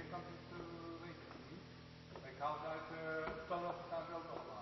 kan het weten niet. Ik haal het uit toon gaan we ook nog maken.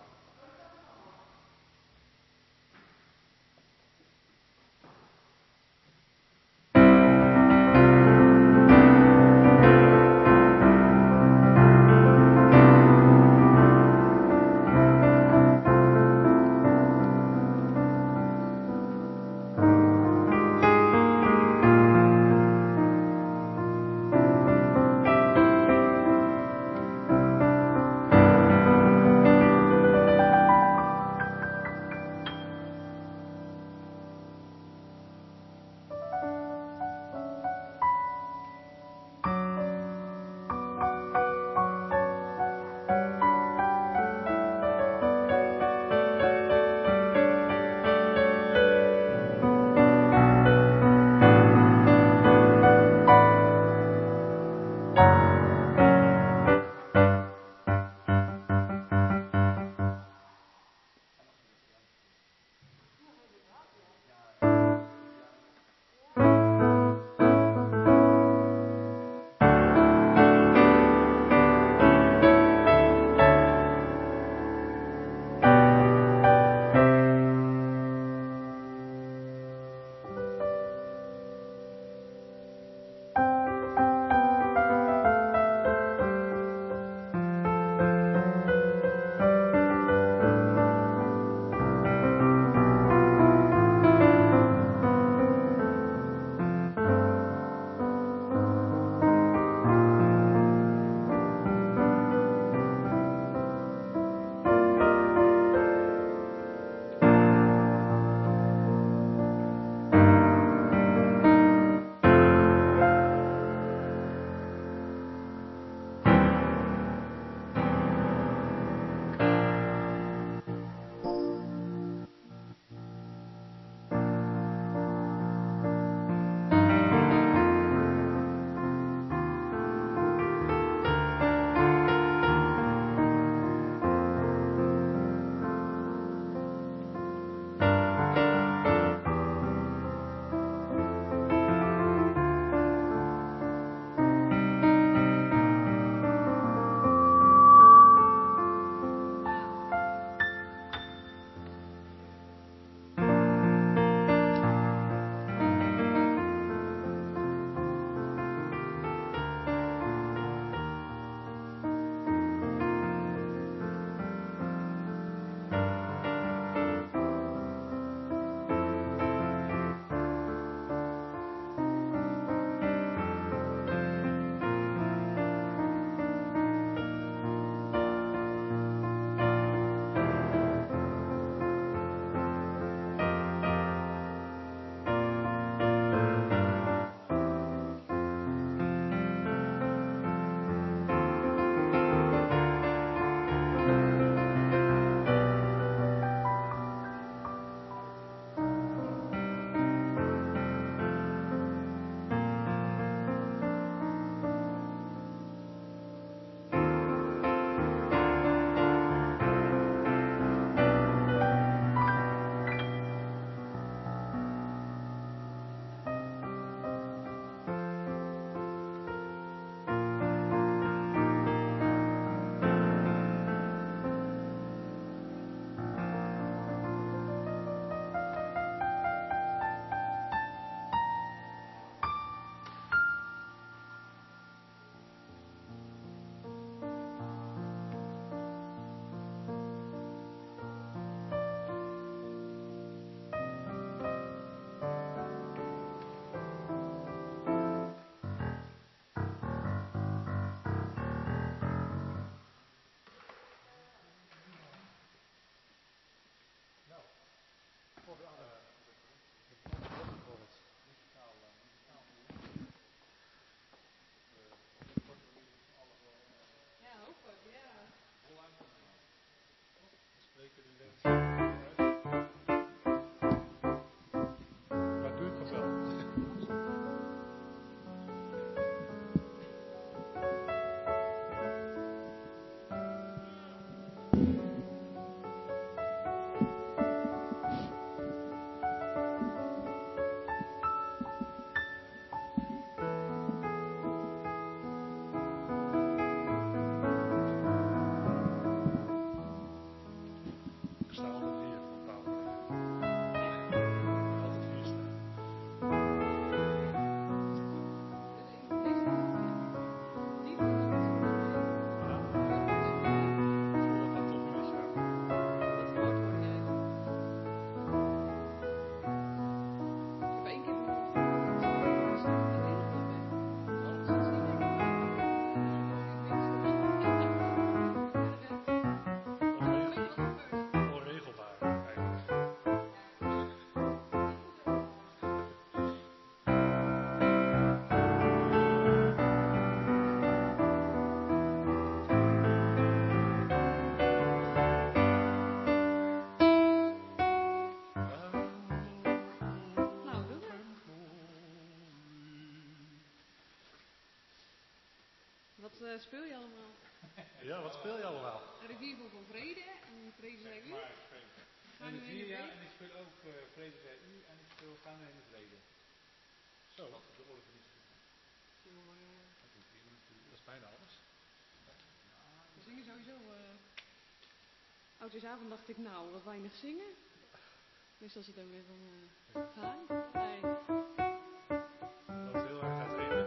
Wat speel je allemaal? Ja, wat speel je allemaal? Een rivier van vrede en vrede zij u. Maar ik speel. Gaan En we de in de 4 jaar week? en ik speel ook vrede zij u en ik speel gaan we in de vrede. Zo, Dat is de oorlog niet zo goed. Dat is prima natuurlijk. dat is bijna alles. We zingen sowieso. Oudjaarsavond dacht ik, nou, wat weinig zingen. Meestal zit er weer van gaan. Nee. Dat loopt heel erg uiteen.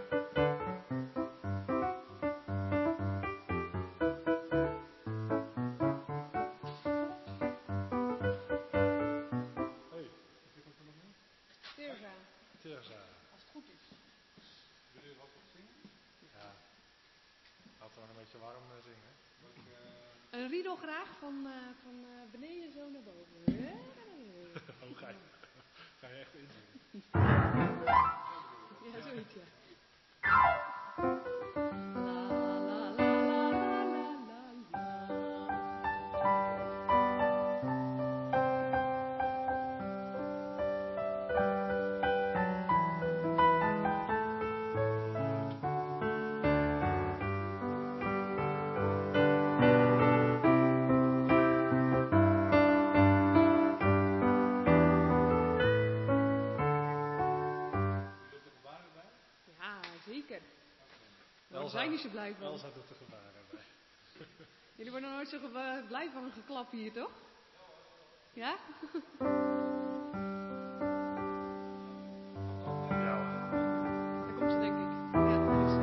Hey, Wie komt er nog mee? Terza, Terza. als het goed is. Wil je wat op zingen? Ja, laten we een beetje warm zingen. Een riedel graag van beneden zo naar boven. Oh, ga je echt inzingen? Ja, zoiets, ja. La, la, la, la, la, la, ja, zeker. Daar zijn niet zo blij van. Elsa doet de gebaren bij. Jullie worden nooit zo blij van een geklap hier, toch? Ja? Ja hoor. Daar komt ze, denk ik. Ja, daar is ze.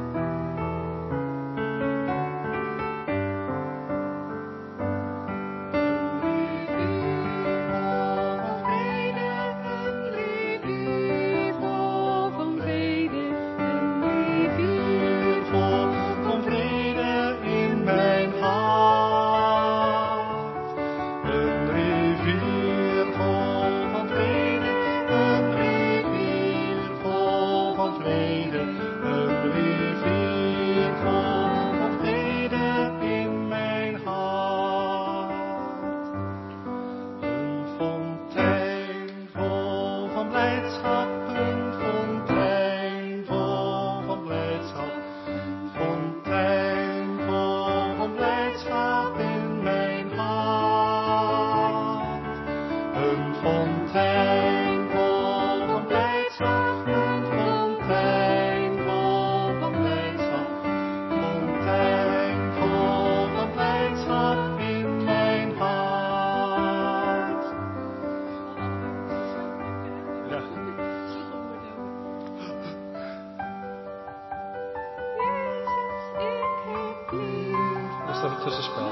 Was dat het tussenspel?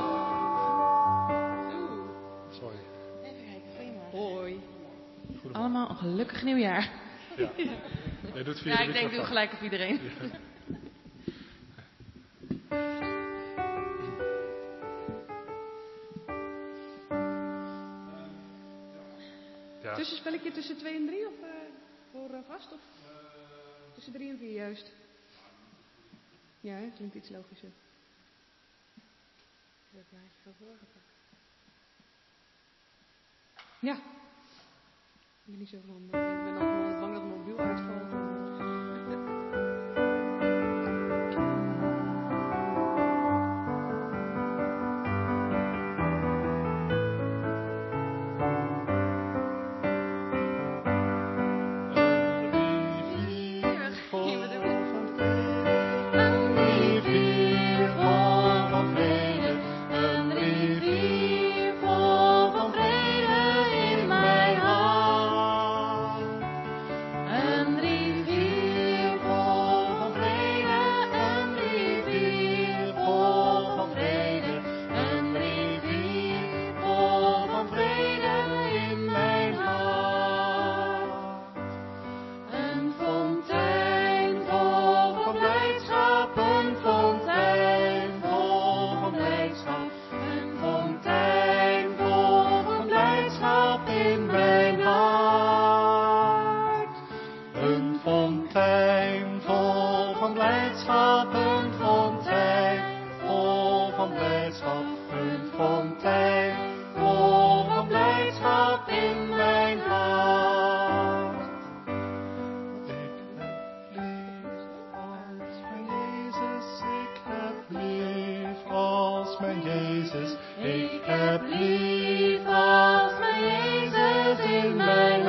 Sorry. Even kijken, goedemorgen. Hoi. Allemaal een gelukkig nieuwjaar. Ja. Jij doet via Ja, de ik denk, doe microfoon. gelijk op iedereen. Ja. Tussenspelletje tussen 2 en 3 of voor vast? Of tussen 3 en 4 juist? Ja, hè? Klinkt iets logischer. Ik heb het plaatje van vorige pak. Ja. Ik ben niet zo van. Ik ben ook bang dat mijn mobiel uitvalt. als mijn Jezus. Ik heb lief als mijn Jezus in mijn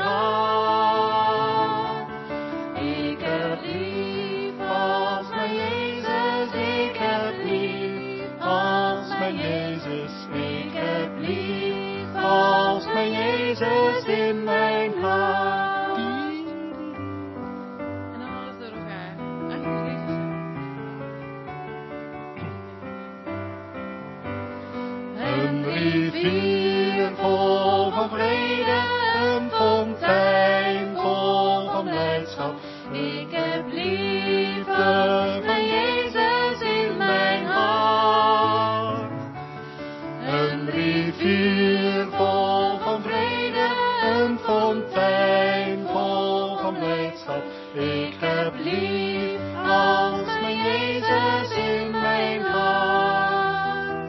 hart. Ik heb lief als mijn Jezus. Ik heb lief als mijn Jezus. Ik heb lief als mijn Jezus in mijn hart. En dan alles door elkaar. Eigenlijk is Jezus. Een rivier vol van vrede, een fontein vol van blijdschap. Ik heb liefde van Jezus in mijn hart. Een rivier vol van vrede, een fontein vol van blijdschap. Ik heb lief als mijn Jezus in mijn hart.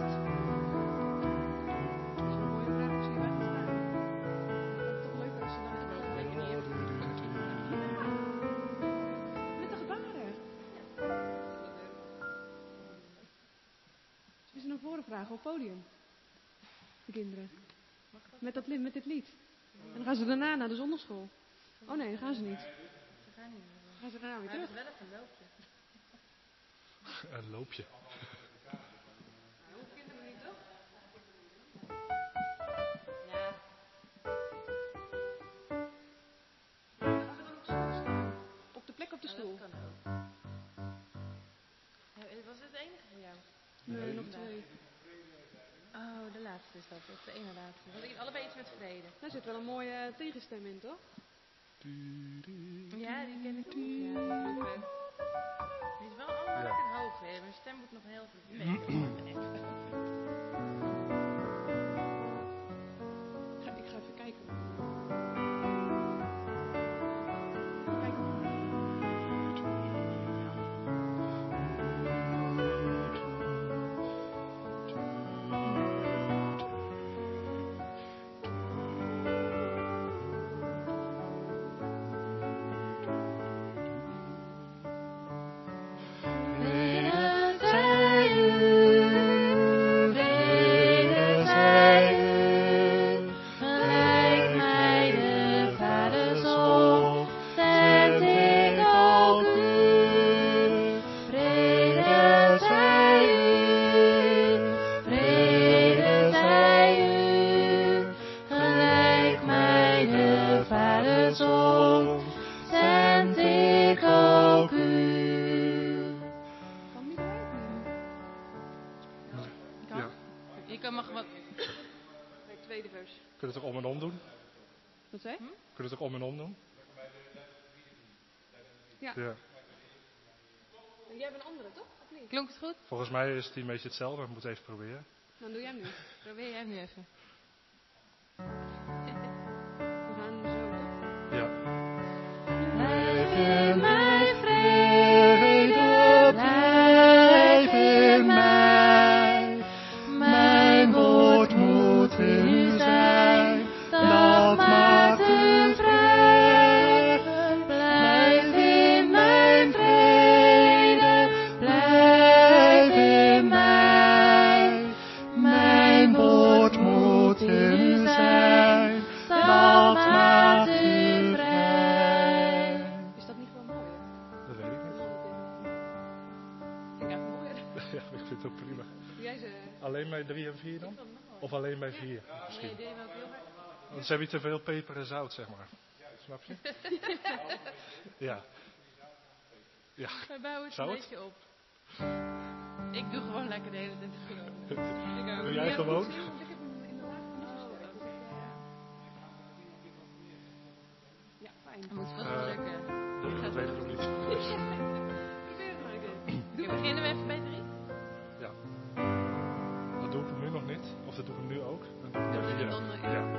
Met de gebaren. Zullen ze naar voren vragen op het podium? De kinderen. Met dit lied. En dan gaan ze daarna naar de zondagschool. Oh nee, dan gaan ze niet. Ze gaan niet meer. Dan gaan ze daarna weer Maar het terug. is wel even een loopje. Een loopje. Kinderen niet, toch? Ja. Op de plek op de Oh, stoel. dat kan ook. Ja, was het de enige voor jou? Nee, nog twee. Oh, de laatste is dat. Dat is de ene laatste. Want allebei iets met vrede. Daar zit wel een mooie tegenstem in, toch? Ja, die ken ik ook. Ja, die vroeger. Die is wel allemaal lekker hoog, hè. Mijn stem moet nog heel veel. Nee, Ik ga even kijken. Je mag wat. Nee, tweede vers. Kun je het ook om en om doen? Wat zei? Kun je het ook om en om doen? Ja. Ja. Jij hebt een andere, toch? Of niet? Klonk het goed? Volgens mij is het een beetje hetzelfde, maar ik moet even proberen. Dan doe jij hem nu. Probeer jij hem nu even. We gaan zo, toch? Ja. Blijf in mij vrede, blijf in mij. Mijn woord moet in u zijn, dat maakt u vrij. Blijf in mijn vrede, blijf in mij. Mijn woord moet in u zijn, dat maakt u vrij. Is dat niet gewoon mooi? Dat weet ik niet. Ik vind het mooier. Ja, ik vind het ook prima. Doe jij ze? Alleen bij 3 en 4 dan? Of alleen bij 4 misschien? Nee, deed hem ook heel hard. Want ze hebben te veel peper en zout, zeg maar. Snap je? Ja. Ja. We bouwen het Zou een het? beetje op. Ik doe gewoon lekker de hele tijd gewoon. Doe jij gewoon? Want ik heb hem inderdaad niet zo sterk. Dus ja, fijn. Het moet vast wel lukken. Dat weet ik ook niet. Probeer het maar een keer. Oké, beginnen we even bij 3? Ja. Dat doe ik nu nog niet. Of dat doe ik nu ook. Dan doe ik Ja, bij dat 4. doe ik dan, Ja.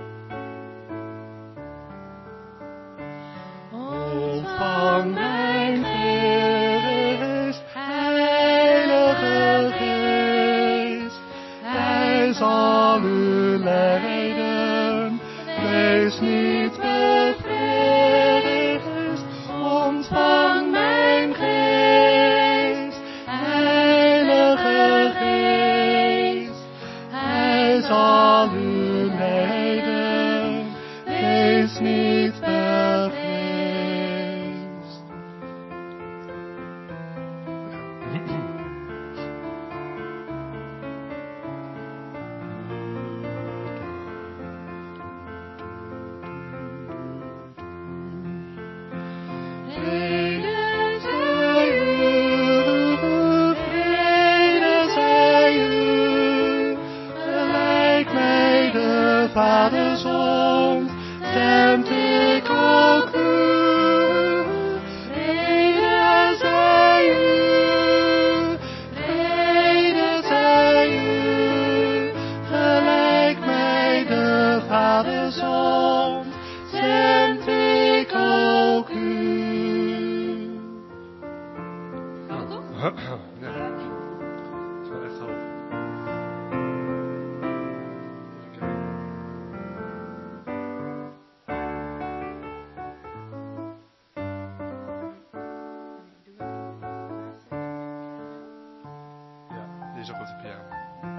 Ontvang mijn geest, Heilige Geest. Hij zal u leiden, wees niet bevreesd. Ja, dat is wel echt hoog. Even kijken. Ja, die is ook op de piano.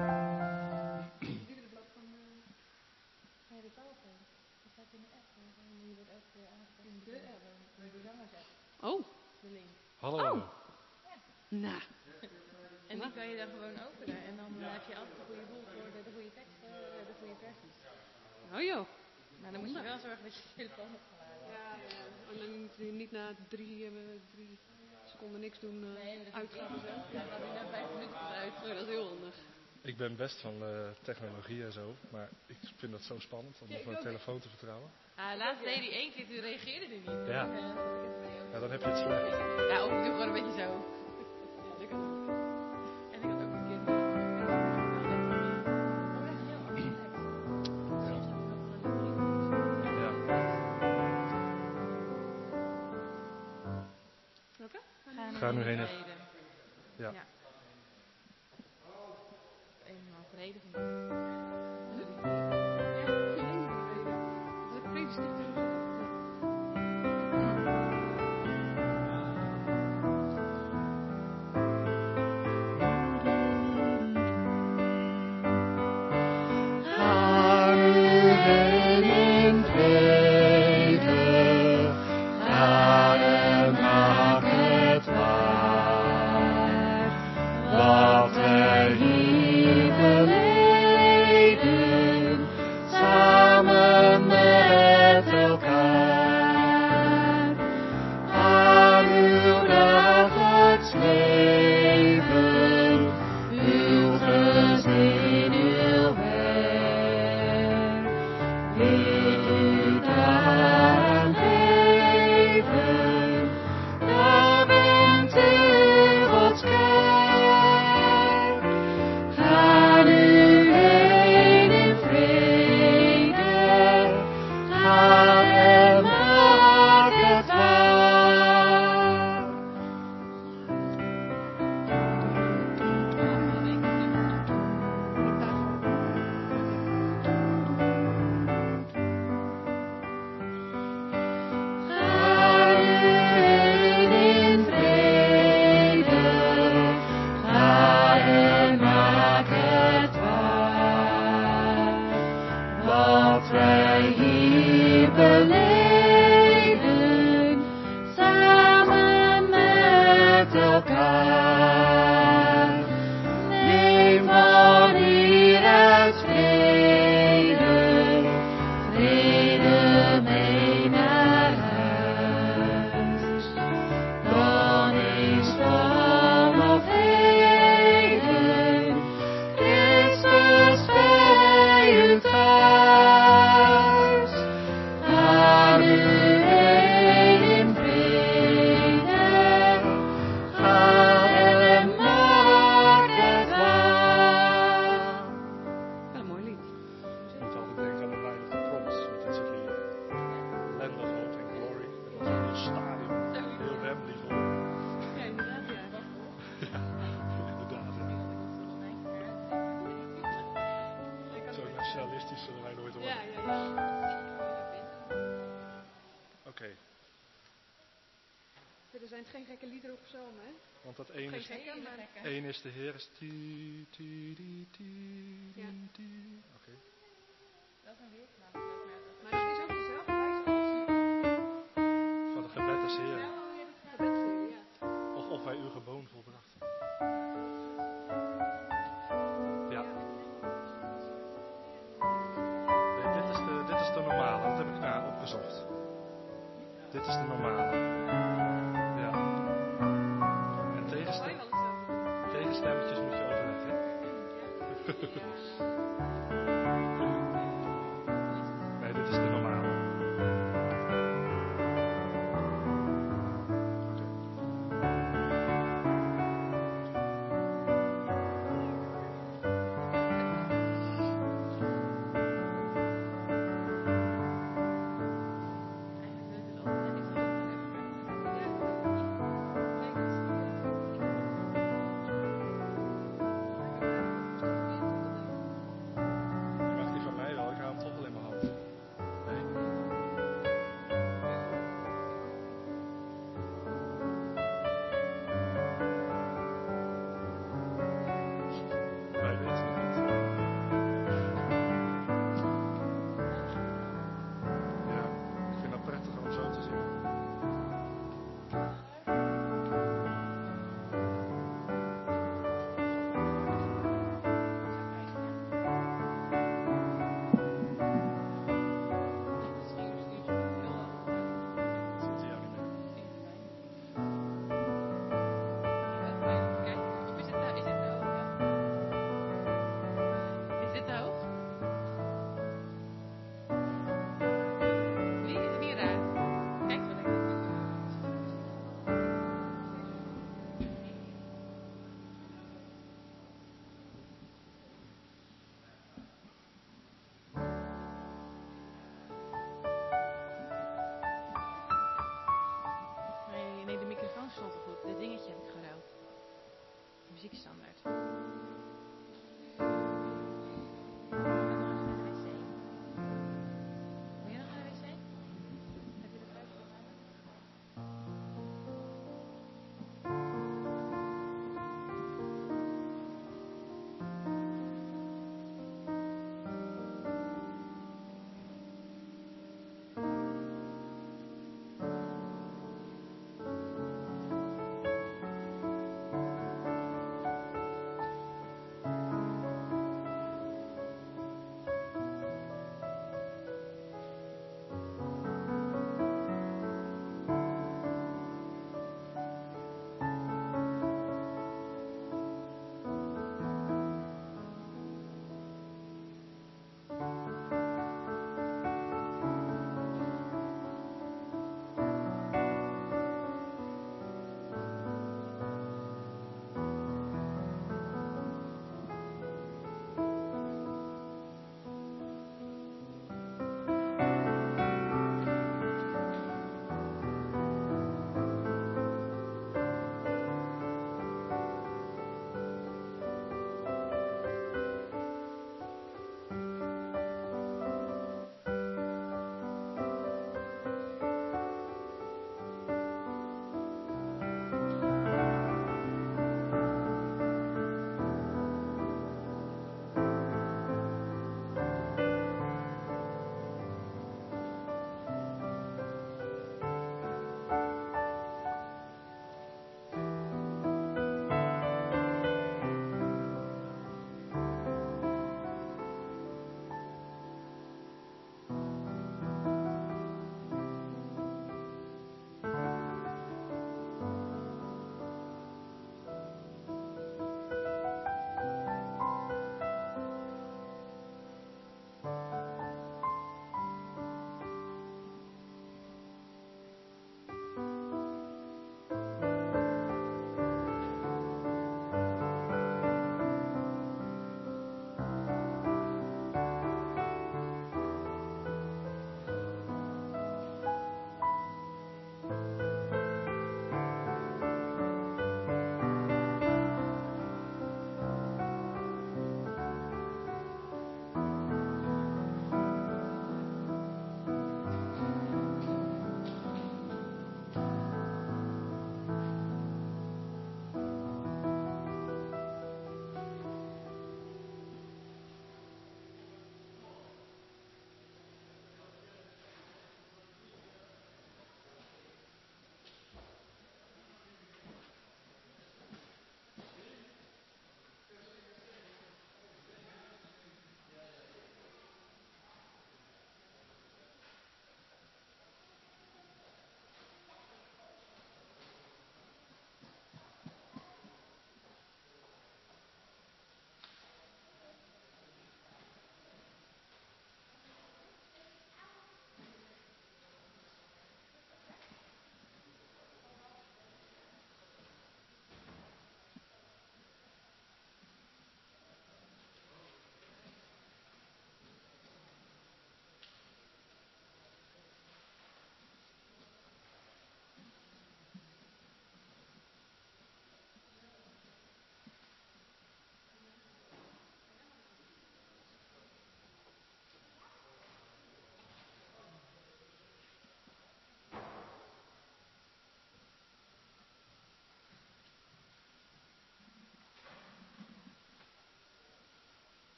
Oh, Hallo. nou. En die kan je dan gewoon openen. En dan heb je altijd de goede boel voor de goede teksten, de goede versies. Oh joh. Maar dan moet je wel zorgen dat je telefoon opgeladen hebt. Ja. En dan moet je niet na 3 seconden niks doen uitgaan en zo. Ja, dan gaat hij na 5 minuten uit. Oh, dat is heel handig. Ik ben best van technologie en zo, maar ik vind dat zo spannend om op mijn telefoon te vertrouwen. Laatst deed hij 1 keer, toen reageerde hij niet. Ja. Ja, dan heb je het slecht. Ja, of ik doe gewoon een beetje zo. Ja, dat kan ook. En ik had ook een keer heel Ja. Welke? Ga nu heen. Ja. Ja. Eenmaal vrede van de Wat wij hier beleven, samen met elkaar. Aan uw dagelijks leven, uw gezin, uw werk. Wilt u daaraan geven, dan bent u Gods kerk. Ga nu heen in vrede, ga en maak het waar. Ga nu heen in vrede, ga en maak het waar. Wat wij hier beleven, samen met elkaar. Neem van hieruit vrede, vrede mee naar huis. Dan is dan of heden, Christus bij u thuis. Ga nu heen in vrede, ga en maak het waar. Wel een mooi lied. Ik moet altijd denken aan de Line of the Promise met dit soort liederen. Land of Hope and Glory. En dan zo'n heel stadion, heel Wembley vol. Ja, inderdaad, ja. Inderdaad, ja. Zo nationalistisch zullen wij nooit worden. Ja. Oké, Er zijn geen gekke liederen op psalmen, hè? want dat één Geen is, gekke, maar... één is de Heer is ti, ti, ti, ti, Ja. ti. Oké. Dat is een weerklank. Maar dat is ook dezelfde wijze Van de gebed des Heeren. als gebedserie, ja. Of wij uw geboon volbrachten. Ja. Nee, dit is de normale. Dat heb ik opgezocht. Dit is de normale. Ja. En tegenstemmetjes moet je overleggen. Nee, dit is de normale. muziekstandaard. Wil je nog naar de wc? Heb je de tijd voor mij?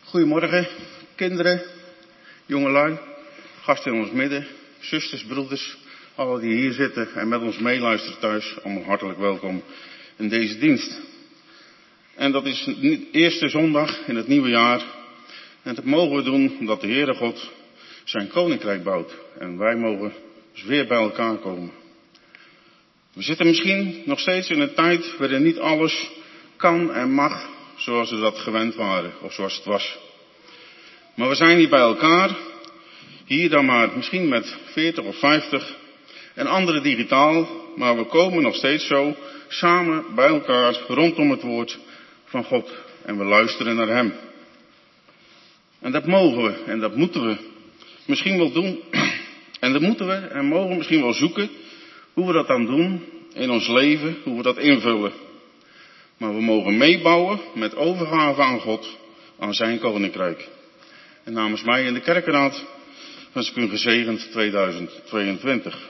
Goedemorgen, kinderen, jongelui, gasten in ons midden, zusters, broeders, alle die hier zitten en met ons meeluisteren thuis, allemaal hartelijk welkom in deze dienst. En dat is de eerste zondag in het nieuwe jaar. En dat mogen we doen omdat de Heere God zijn koninkrijk bouwt. En wij mogen dus weer bij elkaar komen. We zitten misschien nog steeds in een tijd waarin niet alles kan en mag zoals we dat gewend waren of zoals het was. Maar we zijn hier bij elkaar, hier dan maar misschien met 40 of 50 en anderen digitaal, maar we komen nog steeds zo samen bij elkaar rondom het woord van God en we luisteren naar Hem. En dat mogen we en dat moeten we misschien wel doen en dat moeten we en mogen we misschien wel zoeken hoe we dat dan doen in ons leven, hoe we dat invullen. Maar we mogen meebouwen met overgave aan God, aan zijn koninkrijk. En namens mij in de kerkenraad wens ik u een gezegend 2022.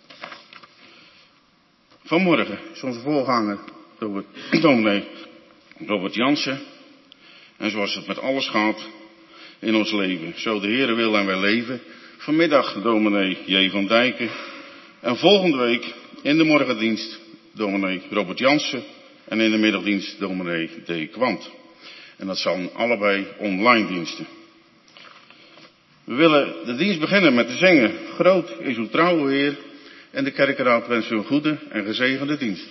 Vanmorgen is onze voorganger dominee Robert Jansen. En zoals het met alles gaat in ons leven, zo de Heere wil en wij leven. Vanmiddag dominee J. van Dijken. En volgende week in de morgendienst dominee Robert Jansen. En in de middagdienst dominee D. Kwant. En dat zijn allebei online diensten. We willen de dienst beginnen met te zingen. Groot is uw trouwe Heer. En de kerkenraad wenst u een goede en gezegende dienst.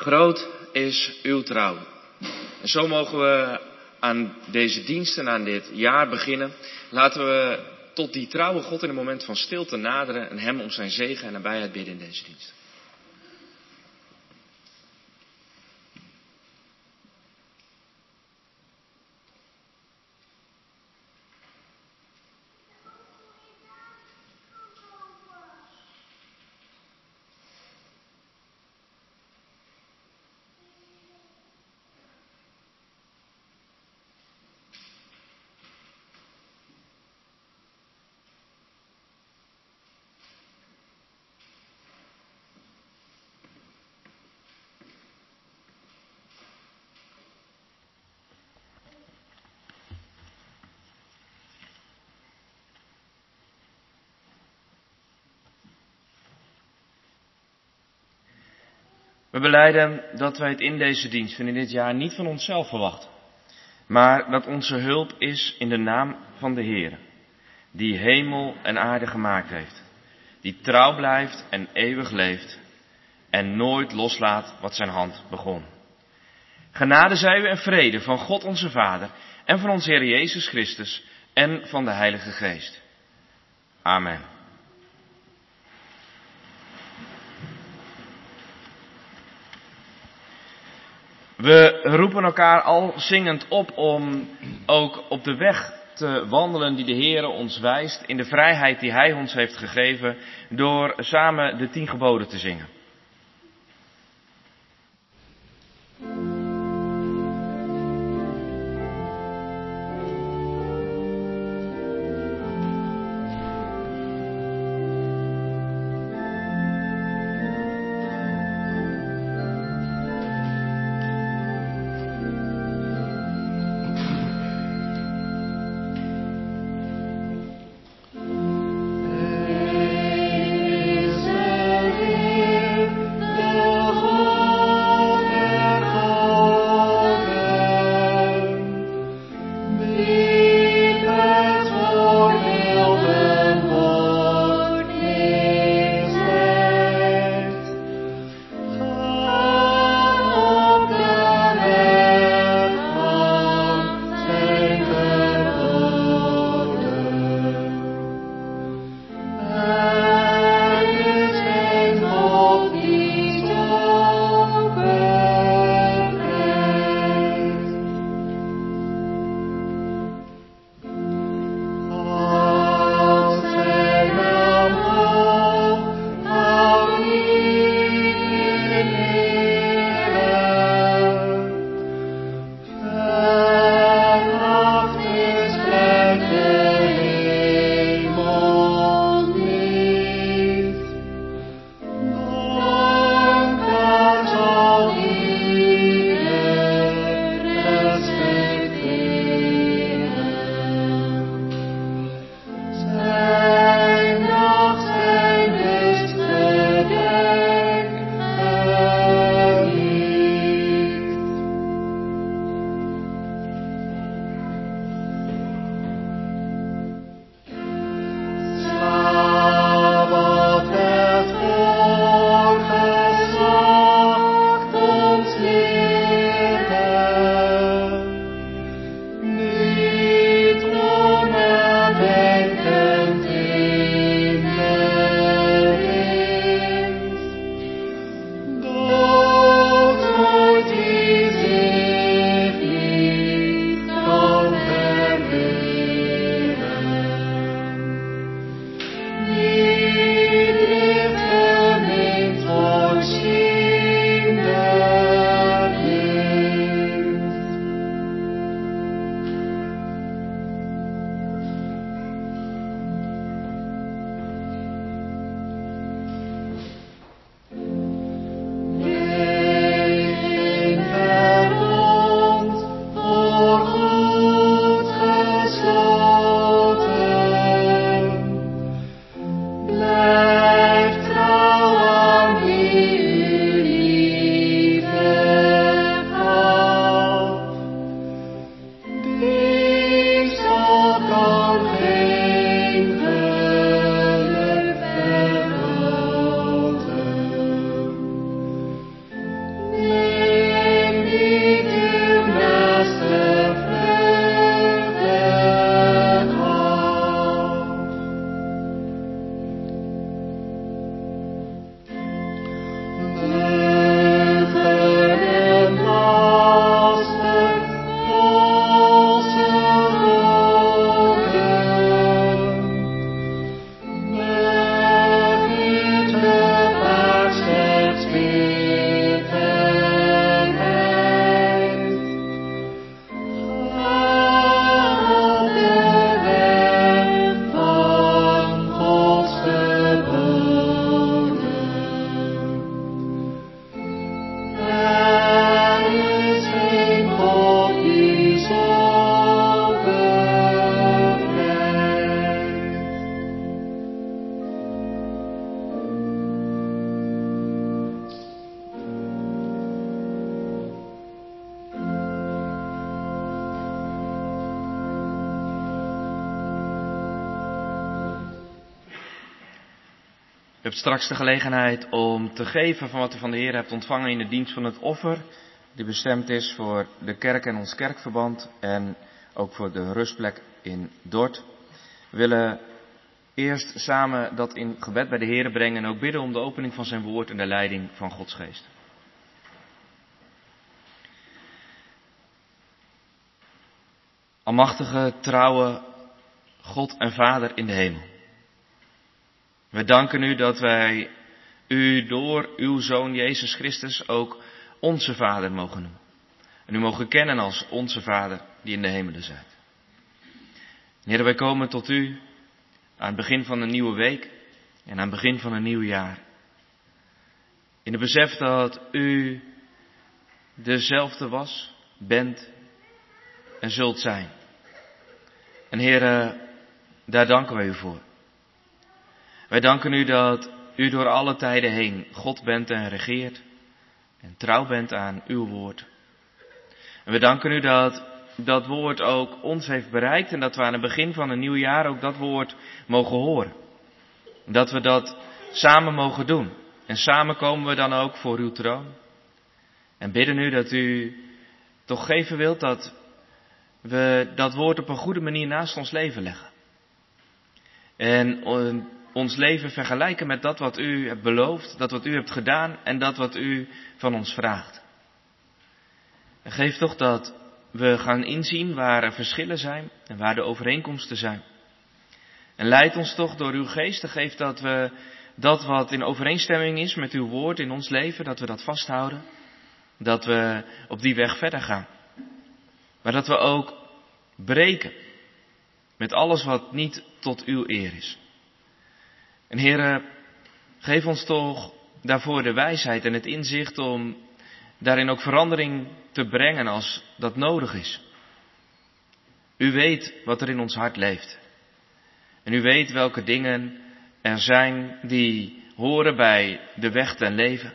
Groot is uw trouw. En zo mogen we aan deze diensten, aan dit jaar beginnen. Laten we tot die trouwe God in een moment van stilte naderen en hem om zijn zegen en nabijheid bidden in deze dienst. We belijden dat wij het in deze dienst en in dit jaar niet van onszelf verwachten, maar dat onze hulp is in de naam van de Heer, die hemel en aarde gemaakt heeft, die trouw blijft en eeuwig leeft en nooit loslaat wat zijn hand begon. Genade zij u en vrede van God onze Vader en van onze Heer Jezus Christus en van de Heilige Geest. Amen. We roepen elkaar al zingend op om ook op de weg te wandelen die de Heer ons wijst, in de vrijheid die Hij ons heeft gegeven, door samen de 10 geboden te zingen. Is er U hebt straks de gelegenheid om te geven van wat u van de Heer hebt ontvangen in de dienst van het offer, die bestemd is voor de kerk en ons kerkverband en ook voor de rustplek in Dort. We willen eerst samen dat in gebed bij de Heer brengen en ook bidden om de opening van zijn woord en de leiding van Gods geest. Almachtige, trouwe God en Vader in de hemel. We danken u dat wij u door uw Zoon Jezus Christus ook onze Vader mogen noemen. En u mogen kennen als onze Vader die in de hemelen zijt. Heer, wij komen tot u aan het begin van een nieuwe week en aan het begin van een nieuw jaar. In het besef dat u dezelfde was, bent en zult zijn. En Heer, daar danken wij u voor. Wij danken u dat u door alle tijden heen God bent en regeert en trouw bent aan uw woord. En we danken u dat dat woord ook ons heeft bereikt en dat we aan het begin van een nieuw jaar ook dat woord mogen horen. Dat we dat samen mogen doen. En samen komen we dan ook voor uw troon. En bidden u dat u toch geven wilt dat we dat woord op een goede manier naast ons leven leggen. En ons leven vergelijken met dat wat u hebt beloofd, dat wat u hebt gedaan en dat wat u van ons vraagt. En geef toch dat we gaan inzien waar er verschillen zijn en waar de overeenkomsten zijn. En leid ons toch door uw geest en geef dat we dat wat in overeenstemming is met uw woord in ons leven, dat we dat vasthouden. Dat we op die weg verder gaan. Maar dat we ook breken met alles wat niet tot uw eer is. En Heere, geef ons toch daarvoor de wijsheid en het inzicht om daarin ook verandering te brengen als dat nodig is. U weet wat er in ons hart leeft. En u weet welke dingen er zijn die horen bij de weg ten leven.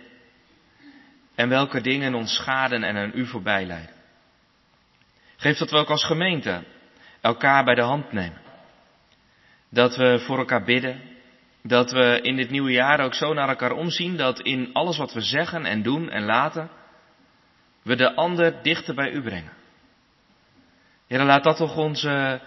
En welke dingen ons schaden en aan u voorbij leiden. Geef dat we ook als gemeente elkaar bij de hand nemen. Dat we voor elkaar bidden. Dat we in dit nieuwe jaar ook zo naar elkaar omzien dat in alles wat we zeggen en doen en laten, we de ander dichter bij u brengen. Heer, laat dat toch onze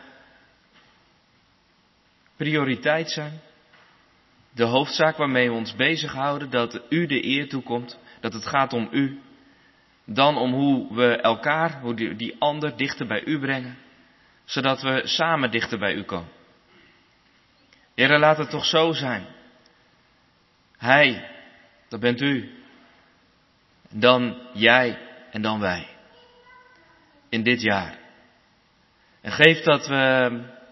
prioriteit zijn. De hoofdzaak waarmee we ons bezighouden, dat u de eer toekomt, dat het gaat om u. Dan om hoe we elkaar, hoe die ander dichter bij u brengen, zodat we samen dichter bij u komen. Heer, laat het toch zo zijn. Hij, dat bent u. Dan jij en dan wij. In dit jaar. En geef dat we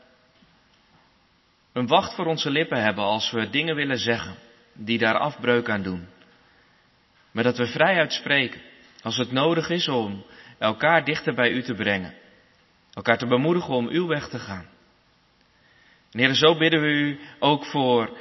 een wacht voor onze lippen hebben als we dingen willen zeggen die daar afbreuk aan doen. Maar dat we vrij uitspreken als het nodig is om elkaar dichter bij u te brengen. Elkaar te bemoedigen om uw weg te gaan. En Heer, zo bidden we u ook voor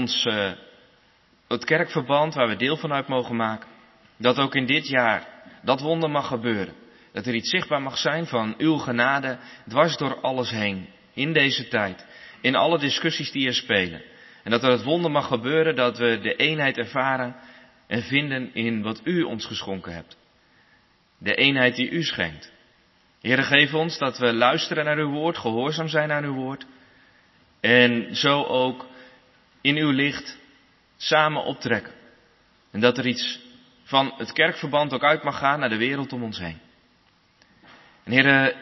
het kerkverband waar we deel van uit mogen maken. Dat ook in dit jaar dat wonder mag gebeuren. Dat er iets zichtbaar mag zijn van uw genade dwars door alles heen. In deze tijd. In alle discussies die er spelen. En dat er het wonder mag gebeuren dat we de eenheid ervaren en vinden in wat u ons geschonken hebt. De eenheid die u schenkt. Heere, geef ons dat we luisteren naar uw woord, gehoorzaam zijn aan uw woord. En zo ook in uw licht samen optrekken. En dat er iets van het kerkverband ook uit mag gaan naar de wereld om ons heen. En Heere,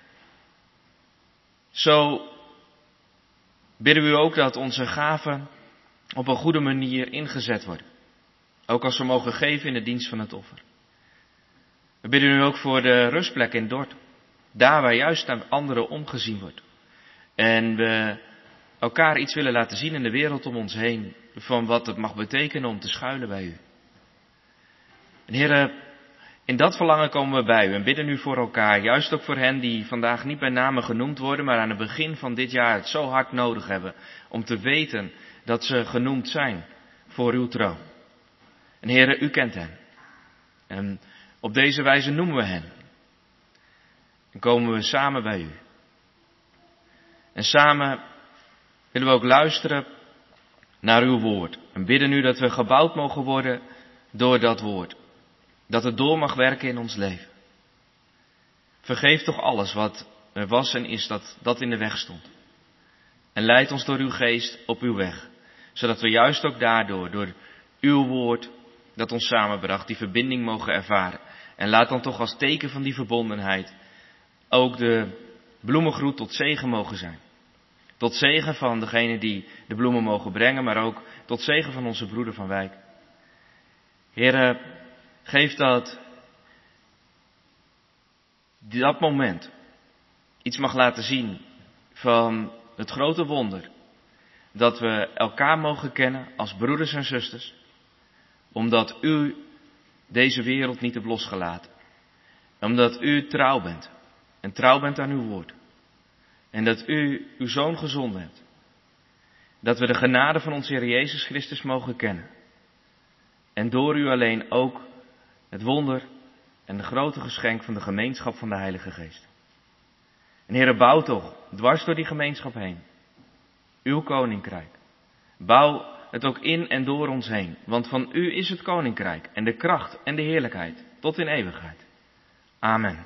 zo bidden we u ook dat onze gaven op een goede manier ingezet worden. Ook als we mogen geven in de dienst van het offer. We bidden u ook voor de rustplek in Dort. Daar waar juist naar anderen omgezien wordt. En we elkaar iets willen laten zien in de wereld om ons heen. Van wat het mag betekenen om te schuilen bij u. En Heere, in dat verlangen komen we bij u en bidden u voor elkaar. Juist ook voor hen die vandaag niet bij name genoemd worden. Maar aan het begin van dit jaar het zo hard nodig hebben. Om te weten dat ze genoemd zijn voor uw troon. En Heere, u kent hen. En op deze wijze noemen we hen. En komen we samen bij u. En samen willen we ook luisteren naar uw woord. En bidden u dat we gebouwd mogen worden door dat woord. Dat het door mag werken in ons leven. Vergeef toch alles wat er was en is dat in de weg stond. En leid ons door uw geest op uw weg. Zodat we juist ook daardoor, door uw woord dat ons samenbracht, die verbinding mogen ervaren. En laat dan toch als teken van die verbondenheid ook de bloemengroet tot zegen mogen zijn. Tot zegen van degene die de bloemen mogen brengen, maar ook tot zegen van onze broeder van Wijk. Heere, geef dat moment iets mag laten zien van het grote wonder dat we elkaar mogen kennen als broeders en zusters, omdat u deze wereld niet hebt losgelaten. Omdat u trouw bent en trouw bent aan uw woord. En dat u uw Zoon gezonden hebt. Dat we de genade van onze Heer Jezus Christus mogen kennen. En door u alleen ook het wonder en de grote geschenk van de gemeenschap van de Heilige Geest. En Heere, bouw toch dwars door die gemeenschap heen uw koninkrijk. Bouw het ook in en door ons heen. Want van u is het koninkrijk en de kracht en de heerlijkheid tot in eeuwigheid. Amen.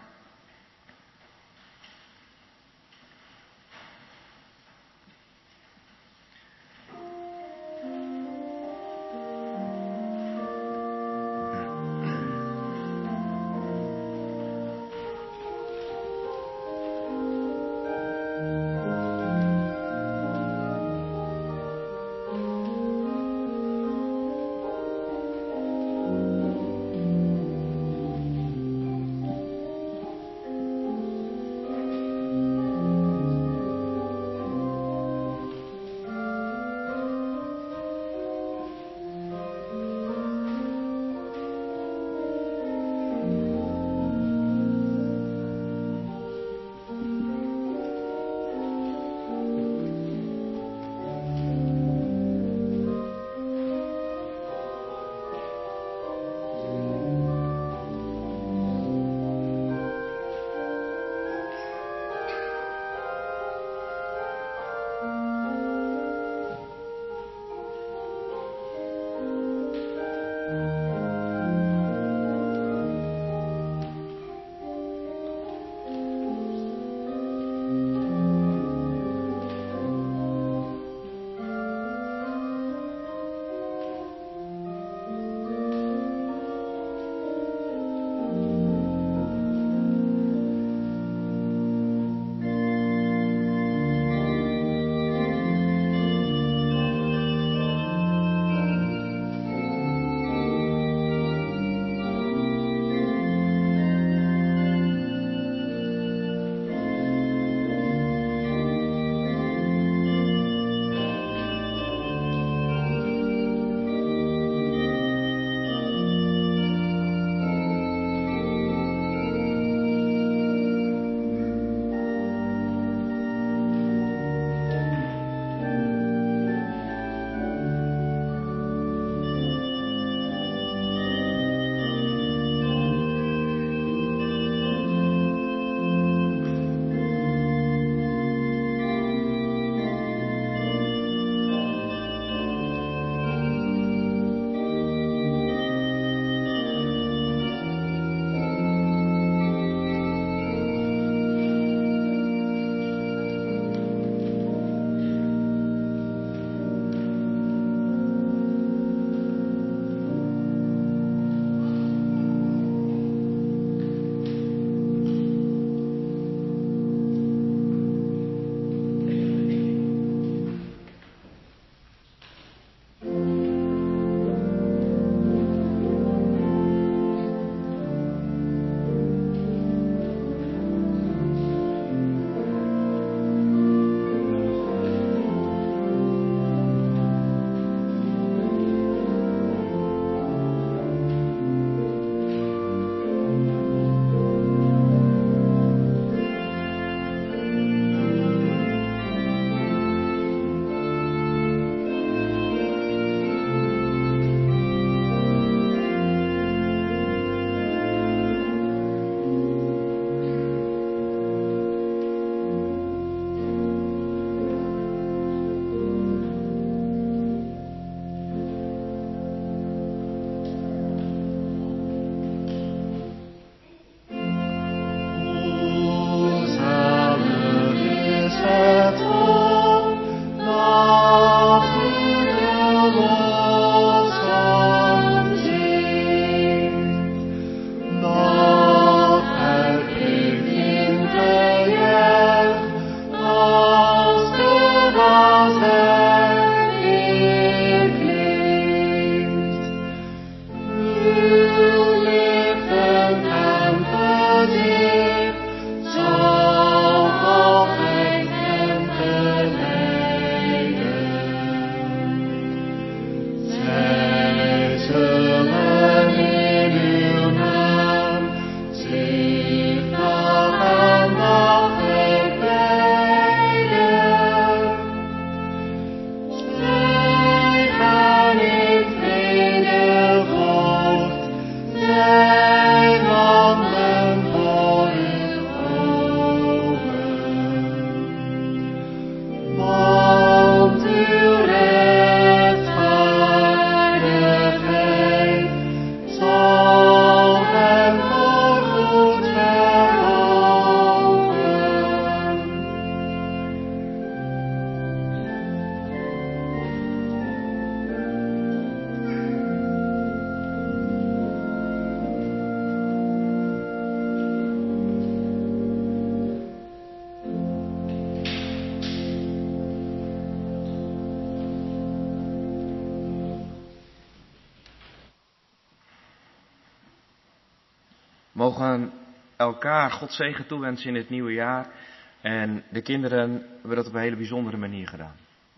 mogen elkaar Gods zegen toewensen in het nieuwe jaar. En de kinderen hebben dat op een hele bijzondere manier gedaan.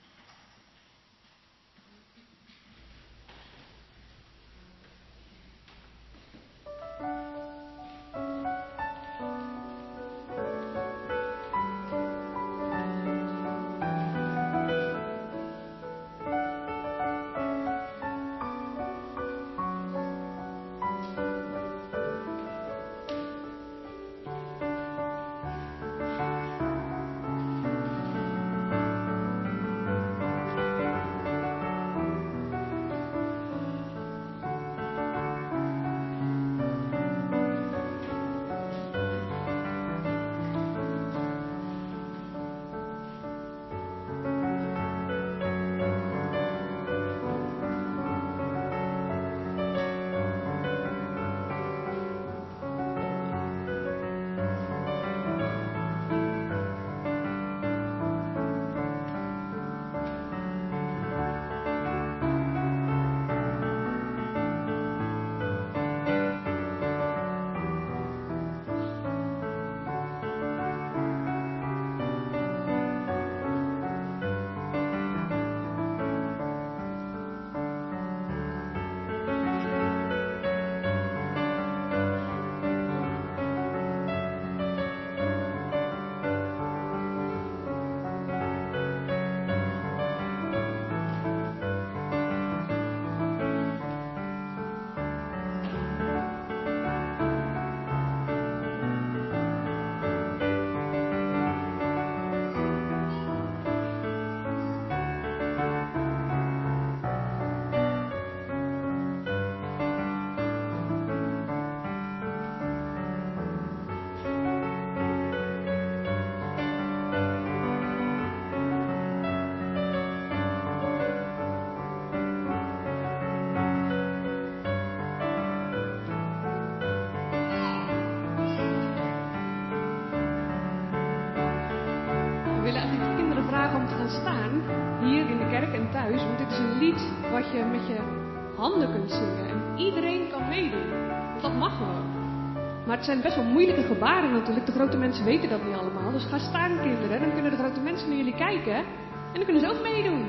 Staan, hier in de kerk en thuis, want dit is een lied wat je met je handen kunt zingen en iedereen kan meedoen, want dat mag gewoon. Maar het zijn best wel moeilijke gebaren natuurlijk, de grote mensen weten dat niet allemaal, dus ga staan kinderen, dan kunnen de grote mensen naar jullie kijken en dan kunnen ze ook meedoen.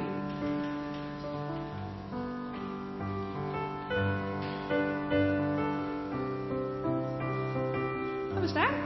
Gaan we staan?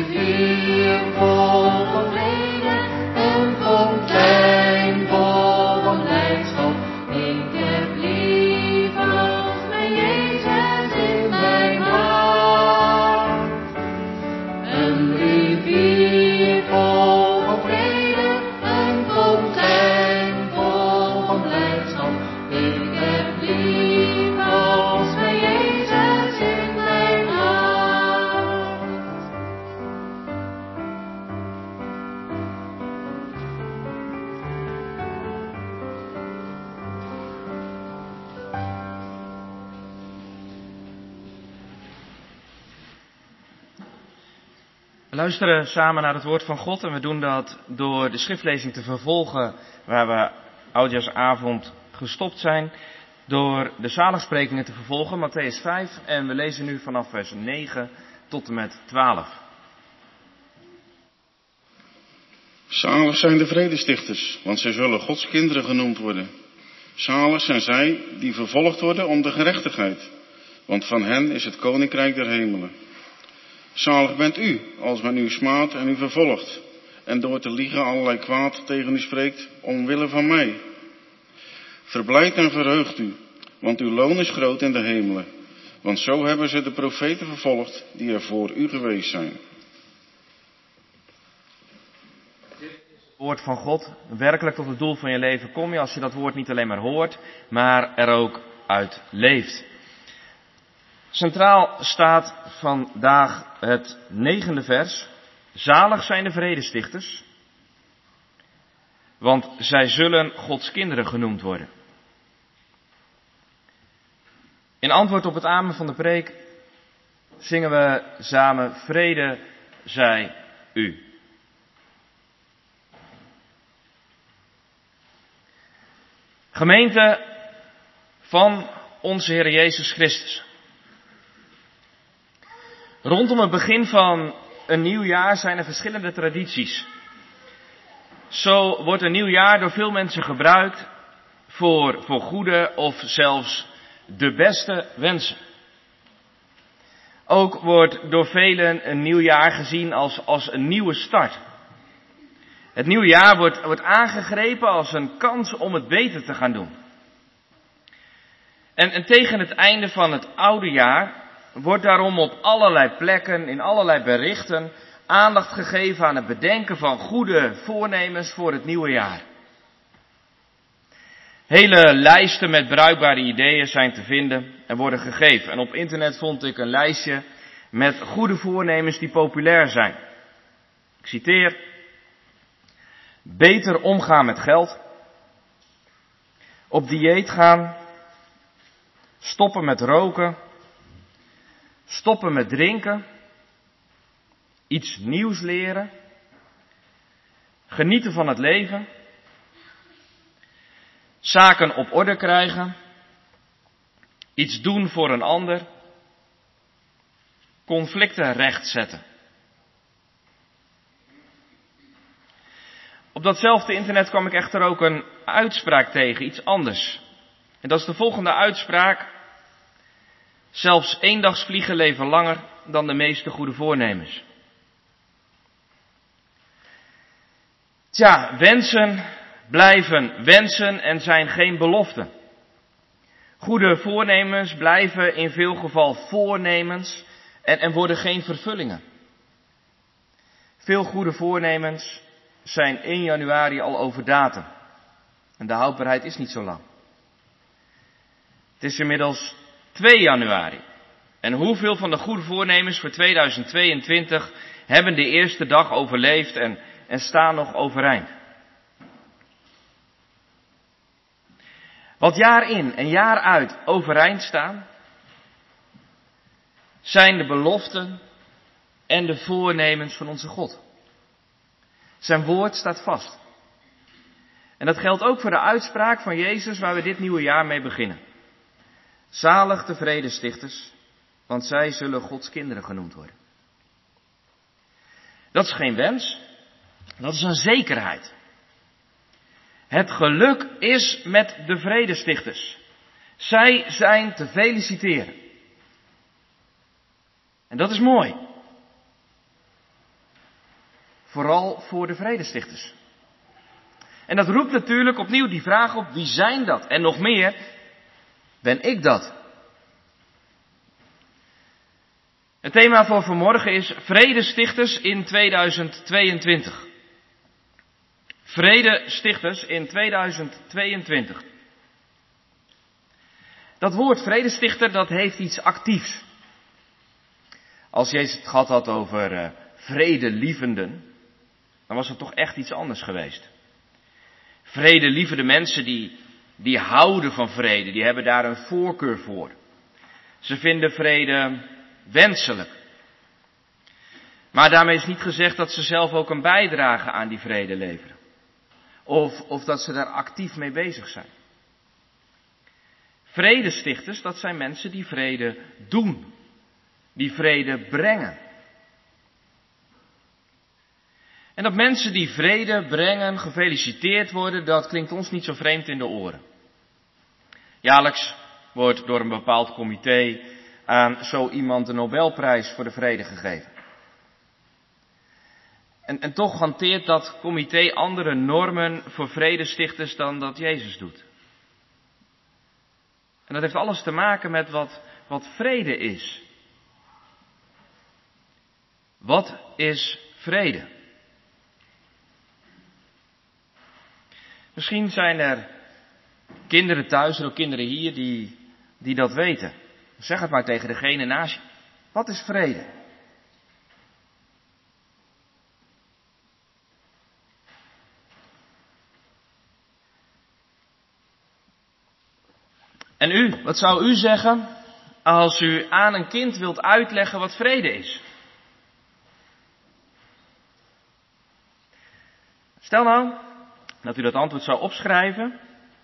rivier vol van vrede, een fontein vol luisteren samen naar het woord van God en we doen dat door de schriftlezing te vervolgen waar we oudjaarsavond gestopt zijn. Door de zaligsprekingen te vervolgen, Mattheüs 5 en we lezen nu vanaf vers 9 tot en met 12. Zalig zijn de vredestichters, want zij zullen Gods kinderen genoemd worden. Zalig zijn zij die vervolgd worden om de gerechtigheid, want van hen is het koninkrijk der hemelen. Zalig bent u, als men u smaadt en u vervolgt, en door te liegen allerlei kwaad tegen u spreekt, omwille van mij. Verblijd en verheugt u, want uw loon is groot in de hemelen, want zo hebben ze de profeten vervolgd die er voor u geweest zijn. Woord van God, werkelijk tot het doel van je leven kom je als je dat woord niet alleen maar hoort, maar er ook uit leeft. Centraal staat vandaag het 9e vers. Zalig zijn de vredestichters, want zij zullen Gods kinderen genoemd worden. In antwoord op het amen van de preek zingen we samen vrede zij u. Gemeente van onze Heer Jezus Christus. Rondom het begin van een nieuw jaar zijn er verschillende tradities. Zo wordt een nieuw jaar door veel mensen gebruikt voor goede of zelfs de beste wensen. Ook wordt door velen een nieuw jaar gezien als een nieuwe start. Het nieuwe jaar wordt aangegrepen als een kans om het beter te gaan doen. En tegen het einde van het oude jaar wordt daarom op allerlei plekken, in allerlei berichten, aandacht gegeven aan het bedenken van goede voornemens voor het nieuwe jaar. Hele lijsten met bruikbare ideeën zijn te vinden en worden gegeven. En op internet vond ik een lijstje met goede voornemens die populair zijn. Ik citeer: beter omgaan met geld, op dieet gaan, stoppen met roken, stoppen met drinken, iets nieuws leren, genieten van het leven, zaken op orde krijgen, iets doen voor een ander, conflicten rechtzetten. Op datzelfde internet kwam ik echter ook een uitspraak tegen, iets anders. En dat is de volgende uitspraak: zelfs eendagsvliegen leven langer dan de meeste goede voornemens. Tja, wensen blijven wensen en zijn geen beloften. Goede voornemens blijven in veel geval voornemens en worden geen vervullingen. Veel goede voornemens zijn 1 januari al over datum. En de houdbaarheid is niet zo lang. Het is inmiddels 2 januari. En hoeveel van de goede voornemens voor 2022 hebben de eerste dag overleefd en staan nog overeind? Wat jaar in en jaar uit overeind staan, zijn de beloften en de voornemens van onze God. Zijn woord staat vast. En dat geldt ook voor de uitspraak van Jezus waar we dit nieuwe jaar mee beginnen. Zalig de vredestichters, want zij zullen Gods kinderen genoemd worden. Dat is geen wens, dat is een zekerheid. Het geluk is met de vredestichters. Zij zijn te feliciteren. En dat is mooi. Vooral voor de vredestichters. En dat roept natuurlijk opnieuw die vraag op: wie zijn dat? En nog meer, ben ik dat? Het thema voor vanmorgen is Vredestichters in 2022. Vredestichters in 2022. Dat woord vredestichter, dat heeft iets actiefs. Als Jezus het gehad had over vredelievenden, dan was het toch echt iets anders geweest. Vredelievende mensen die houden van vrede, die hebben daar een voorkeur voor. Ze vinden vrede wenselijk. Maar daarmee is niet gezegd dat ze zelf ook een bijdrage aan die vrede leveren. Of dat ze daar actief mee bezig zijn. Vredestichters, dat zijn mensen die vrede doen. Die vrede brengen. En dat mensen die vrede brengen, gefeliciteerd worden, dat klinkt ons niet zo vreemd in de oren. Jaarlijks wordt door een bepaald comité aan zo iemand de Nobelprijs voor de vrede gegeven. En toch hanteert dat comité andere normen voor vredestichters dan dat Jezus doet. En dat heeft alles te maken met wat vrede is. Wat is vrede? Misschien zijn er kinderen thuis en ook kinderen hier die dat weten. Zeg het maar tegen degene naast je. Wat is vrede? En u, wat zou u zeggen als u aan een kind wilt uitleggen wat vrede is? Stel nou dat u dat antwoord zou opschrijven.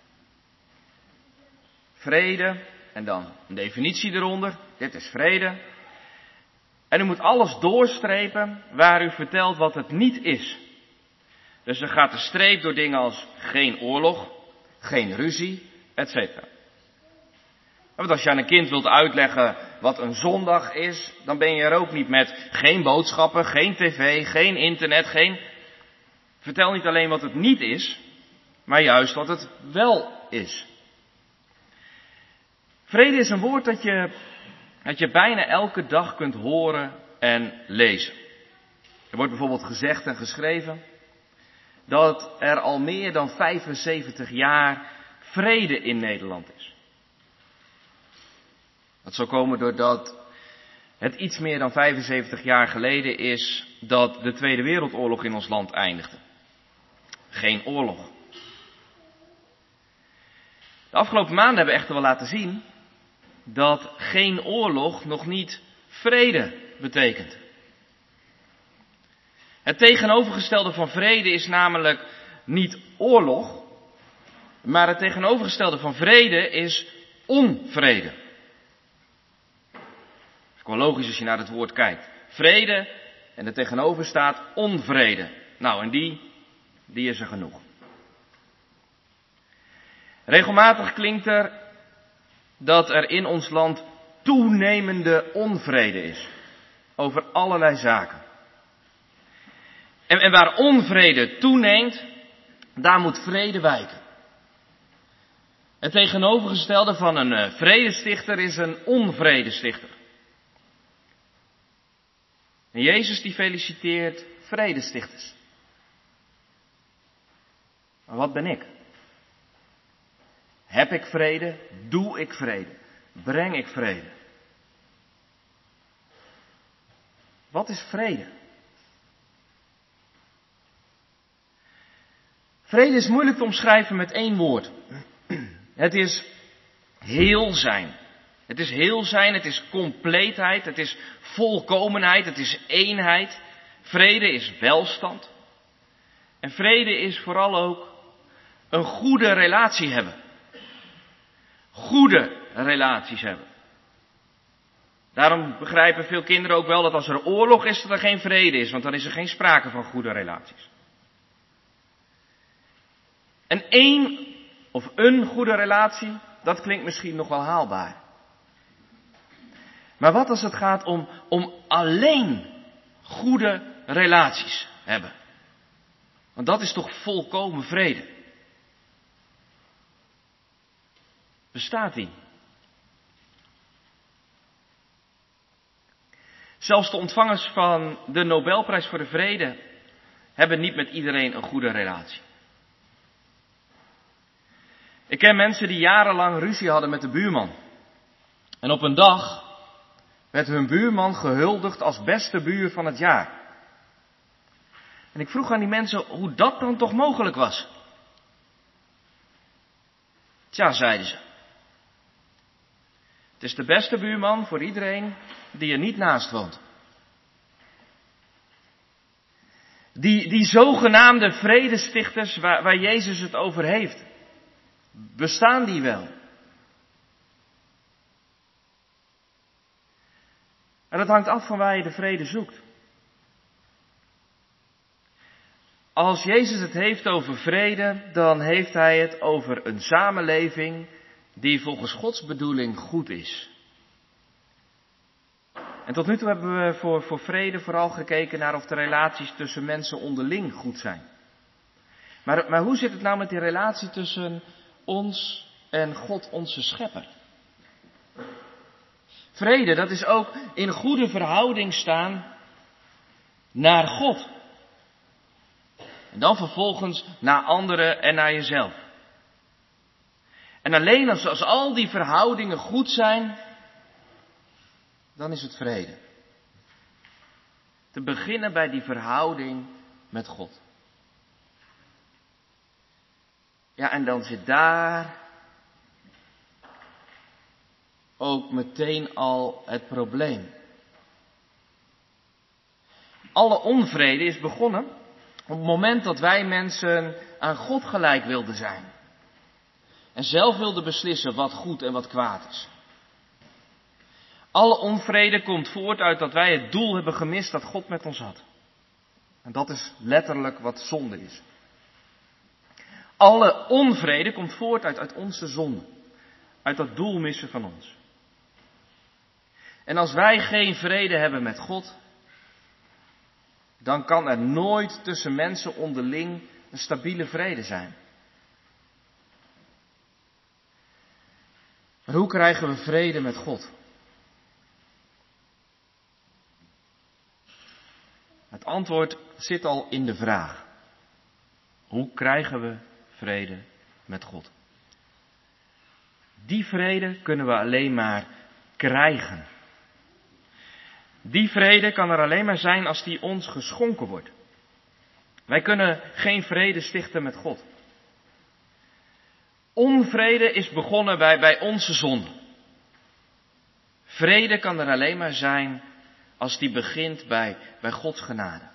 Vrede en dan een definitie eronder. Dit is vrede. En u moet alles doorstrepen waar u vertelt wat het niet is. Dus dan gaat de streep door dingen als geen oorlog, geen ruzie, etc. Want als je aan een kind wilt uitleggen wat een zondag is, dan ben je er ook niet met geen boodschappen, geen tv, geen internet, Vertel niet alleen wat het niet is, maar juist wat het wel is. Vrede is een woord dat je bijna elke dag kunt horen en lezen. Er wordt bijvoorbeeld gezegd en geschreven dat er al meer dan 75 jaar vrede in Nederland is. Dat zou komen doordat het iets meer dan 75 jaar geleden is dat de Tweede Wereldoorlog in ons land eindigde. Geen oorlog. De afgelopen maanden hebben echter wel laten zien dat geen oorlog nog niet vrede betekent. Het tegenovergestelde van vrede is namelijk niet oorlog, maar het tegenovergestelde van vrede is onvrede. Dat is wel logisch als je naar het woord kijkt. Vrede en er tegenover staat onvrede. Nou, en die is er genoeg. Regelmatig klinkt er dat er in ons land toenemende onvrede is. Over allerlei zaken. En waar onvrede toeneemt, daar moet vrede wijken. Het tegenovergestelde van een vredestichter is een onvredestichter. En Jezus die feliciteert vredestichters. Maar wat ben ik? Heb ik vrede? Doe ik vrede? Breng ik vrede? Wat is vrede? Vrede is moeilijk te omschrijven met één woord. Het is heel zijn. Het is heel zijn, het is compleetheid, het is volkomenheid, het is eenheid. Vrede is welstand. En vrede is vooral ook een goede relatie hebben. Goede relaties hebben. Daarom begrijpen veel kinderen ook wel dat als er oorlog is, dat er geen vrede is. Want dan is er geen sprake van goede relaties. En één of een goede relatie, dat klinkt misschien nog wel haalbaar. Maar wat als het gaat om alleen goede relaties hebben? Want dat is toch volkomen vrede? Bestaat die? Zelfs de ontvangers van de Nobelprijs voor de Vrede hebben niet met iedereen een goede relatie. Ik ken mensen die jarenlang ruzie hadden met de buurman. En op een dag werd hun buurman gehuldigd als beste buur van het jaar. En ik vroeg aan die mensen hoe dat dan toch mogelijk was. Tja, zeiden ze. Het is de beste buurman voor iedereen die er niet naast woont. Die zogenaamde vredestichters waar Jezus het over heeft, bestaan die wel? En dat hangt af van waar je de vrede zoekt. Als Jezus het heeft over vrede, dan heeft hij het over een samenleving die volgens Gods bedoeling goed is. En tot nu toe hebben we voor vrede vooral gekeken naar of de relaties tussen mensen onderling goed zijn. Maar hoe zit het nou met die relatie tussen ons en God, onze schepper? Vrede, dat is ook in goede verhouding staan naar God. En dan vervolgens naar anderen en naar jezelf. En alleen als al die verhoudingen goed zijn, dan is het vrede. Te beginnen bij die verhouding met God. Ja, en dan zit daar ook meteen al het probleem. Alle onvrede is begonnen op het moment dat wij mensen aan God gelijk wilden zijn. En zelf wilden beslissen wat goed en wat kwaad is. Alle onvrede komt voort uit dat wij het doel hebben gemist dat God met ons had. En dat is letterlijk wat zonde is. Alle onvrede komt voort uit onze zonde. Uit dat doel missen van ons. En als wij geen vrede hebben met God, dan kan er nooit tussen mensen onderling een stabiele vrede zijn. Maar hoe krijgen we vrede met God? Het antwoord zit al in de vraag. Hoe krijgen we vrede met God? Die vrede kunnen we alleen maar krijgen. Die vrede kan er alleen maar zijn als die ons geschonken wordt. Wij kunnen geen vrede stichten met God. Onvrede is begonnen bij onze zonde. Vrede kan er alleen maar zijn als die begint bij Gods genade.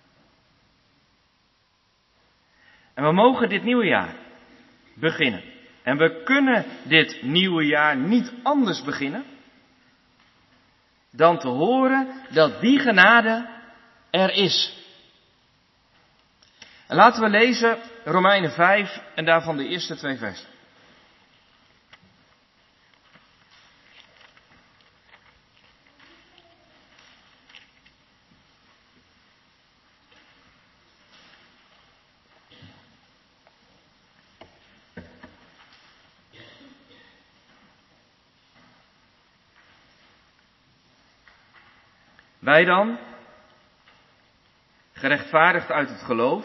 En we mogen dit nieuwe jaar beginnen. En we kunnen dit nieuwe jaar niet anders beginnen dan te horen dat die genade er is. En laten we lezen Romeinen 5 en daarvan de eerste 2 versen. Wij dan, gerechtvaardigd uit het geloof,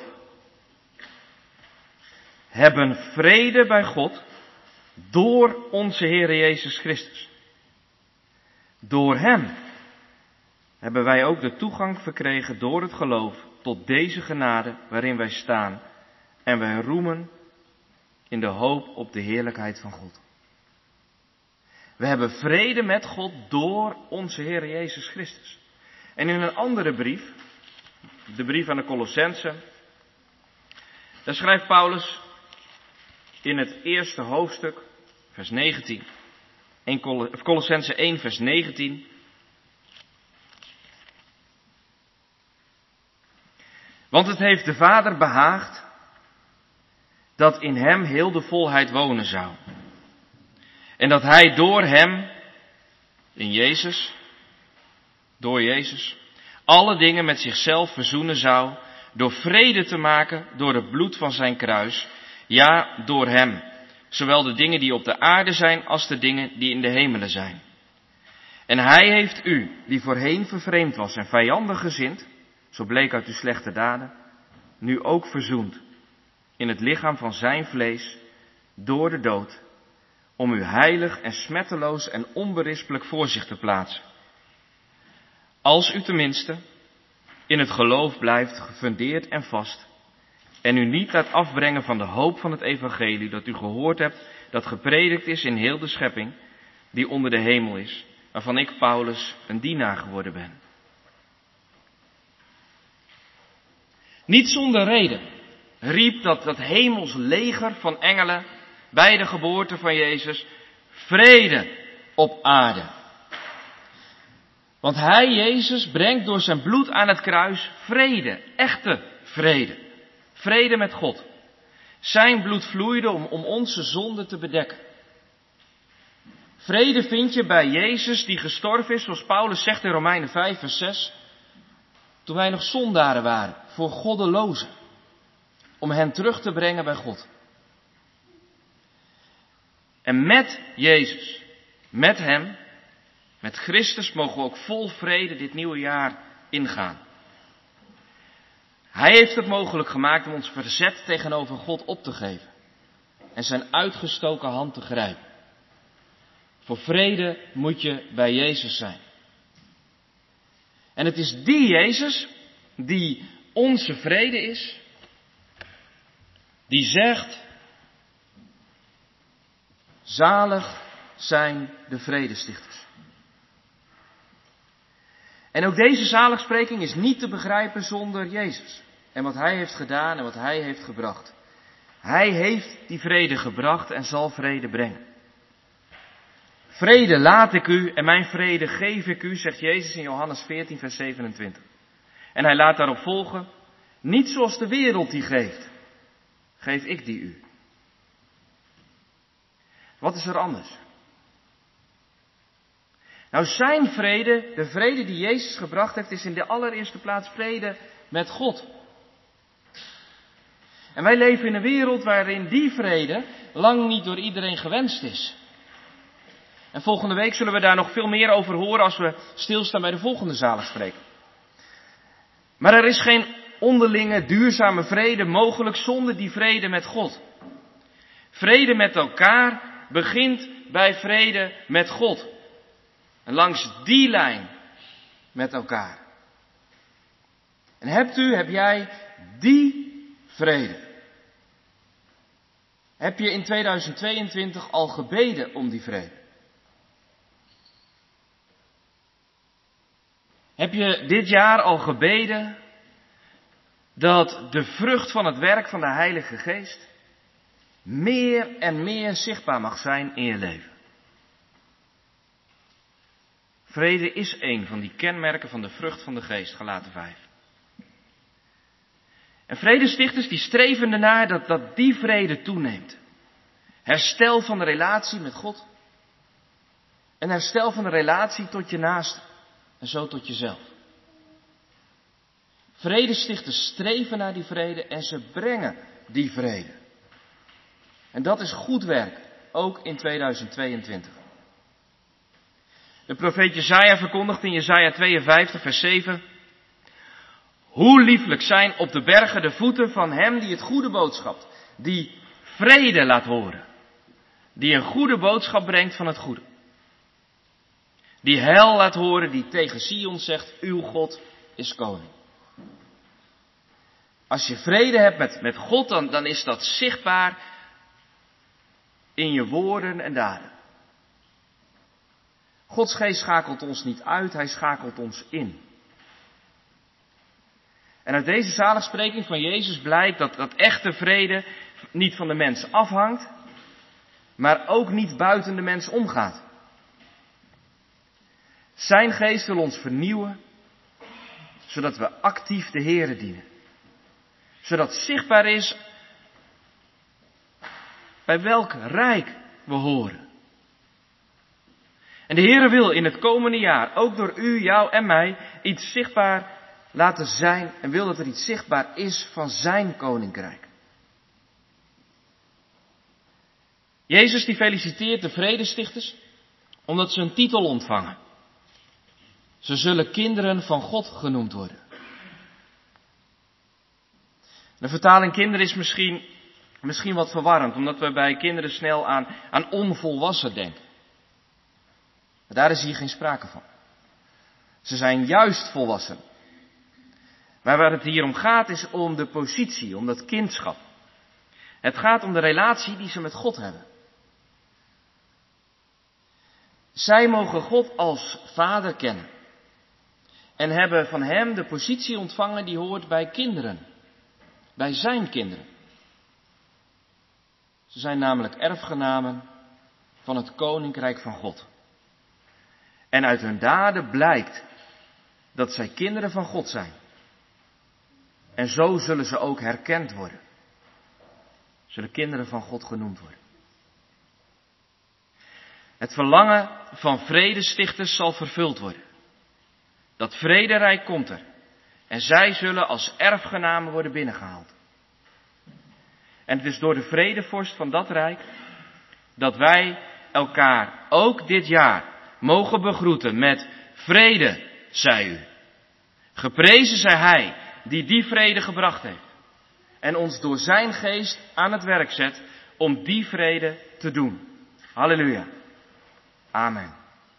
hebben vrede bij God door onze Heer Jezus Christus. Door Hem hebben wij ook de toegang verkregen door het geloof tot deze genade waarin wij staan en wij roemen in de hoop op de heerlijkheid van God. We hebben vrede met God door onze Heer Jezus Christus. En in een andere brief, de brief aan de Colossenzen, daar schrijft Paulus in het eerste hoofdstuk, vers 19, Colossenzen 1, vers 19. Want het heeft de Vader behaagd dat in hem heel de volheid wonen zou. En dat hij door hem, in Jezus, door Jezus, alle dingen met zichzelf verzoenen zou, door vrede te maken door het bloed van zijn kruis, ja, door hem, zowel de dingen die op de aarde zijn als de dingen die in de hemelen zijn. En hij heeft u, die voorheen vervreemd was en vijandig gezind, zo bleek uit uw slechte daden, nu ook verzoend in het lichaam van zijn vlees door de dood, om u heilig en smetteloos en onberispelijk voor zich te plaatsen. Als u tenminste in het geloof blijft gefundeerd en vast en u niet laat afbrengen van de hoop van het evangelie dat u gehoord hebt, dat gepredikt is in heel de schepping die onder de hemel is, waarvan ik, Paulus, een dienaar geworden ben. Niet zonder reden riep dat hemels leger van engelen bij de geboorte van Jezus: vrede op aarde. Want hij, Jezus, brengt door zijn bloed aan het kruis vrede, echte vrede. Vrede met God. Zijn bloed vloeide om onze zonde te bedekken. Vrede vind je bij Jezus die gestorven is, zoals Paulus zegt in Romeinen 5 vers 6. Toen wij nog zondaren waren, voor goddelozen. Om hen terug te brengen bij God. En met Jezus, met hem, met Christus mogen we ook vol vrede dit nieuwe jaar ingaan. Hij heeft het mogelijk gemaakt om ons verzet tegenover God op te geven. En zijn uitgestoken hand te grijpen. Voor vrede moet je bij Jezus zijn. En het is die Jezus die onze vrede is. Die zegt: zalig zijn de vredestichters. En ook deze zaligspreking is niet te begrijpen zonder Jezus. En wat hij heeft gedaan en wat hij heeft gebracht. Hij heeft die vrede gebracht en zal vrede brengen. Vrede laat ik u en mijn vrede geef ik u, zegt Jezus in Johannes 14 vers 27. En hij laat daarop volgen: niet zoals de wereld die geeft, geef ik die u. Wat is er anders? Nou, zijn vrede, de vrede die Jezus gebracht heeft, is in de allereerste plaats vrede met God. En wij leven in een wereld waarin die vrede lang niet door iedereen gewenst is. En volgende week zullen we daar nog veel meer over horen als we stilstaan bij de volgende zaligspreking. Maar er is geen onderlinge, duurzame vrede mogelijk zonder die vrede met God. Vrede met elkaar begint bij vrede met God. En langs die lijn met elkaar. En heb jij die vrede? Heb je in 2022 al gebeden om die vrede? Heb je dit jaar al gebeden dat de vrucht van het werk van de Heilige Geest meer en meer zichtbaar mag zijn in je leven? Vrede is een van die kenmerken van de vrucht van de Geest, Galaten 5. En vredestichters die streven ernaar dat die vrede toeneemt. Herstel van de relatie met God. En herstel van de relatie tot je naaste. En zo tot jezelf. Vredestichters streven naar die vrede en ze brengen die vrede. En dat is goed werk, ook in 2022. De profeet Jesaja verkondigt in Jesaja 52 vers 7. Hoe lieflijk zijn op de bergen de voeten van hem die het goede boodschapt. Die vrede laat horen. Die een goede boodschap brengt van het goede. Die heil laat horen, die tegen Sion zegt: uw God is koning. Als je vrede hebt met God, dan is dat zichtbaar in je woorden en daden. Gods geest schakelt ons niet uit, hij schakelt ons in. En uit deze zaligspreking van Jezus blijkt dat echte vrede niet van de mens afhangt, maar ook niet buiten de mens omgaat. Zijn geest wil ons vernieuwen, zodat we actief de Heere dienen. Zodat zichtbaar is bij welk rijk we horen. En de Heere wil in het komende jaar, ook door u, jou en mij, iets zichtbaar laten zijn en wil dat er iets zichtbaar is van zijn koninkrijk. Jezus die feliciteert de vredestichters omdat ze een titel ontvangen. Ze zullen kinderen van God genoemd worden. De vertaling kinderen is misschien wat verwarrend, omdat we bij kinderen snel aan onvolwassen denken. Maar daar is hier geen sprake van. Ze zijn juist volwassen. Maar waar het hier om gaat is om de positie, om dat kindschap. Het gaat om de relatie die ze met God hebben. Zij mogen God als Vader kennen. En hebben van hem de positie ontvangen die hoort bij kinderen bij zijn kinderen. Ze zijn namelijk erfgenamen van het Koninkrijk van God. En uit hun daden blijkt dat zij kinderen van God zijn. En zo zullen ze ook herkend worden. Zullen kinderen van God genoemd worden. Het verlangen van vredestichters zal vervuld worden. Dat vrederijk komt er. En zij zullen als erfgenamen worden binnengehaald. En het is door de vredevorst van dat rijk dat wij elkaar ook dit jaar mogen begroeten met vrede, zij u. Geprezen zij hij die vrede gebracht heeft. En ons door zijn geest aan het werk zet om die vrede te doen. Halleluja. Amen.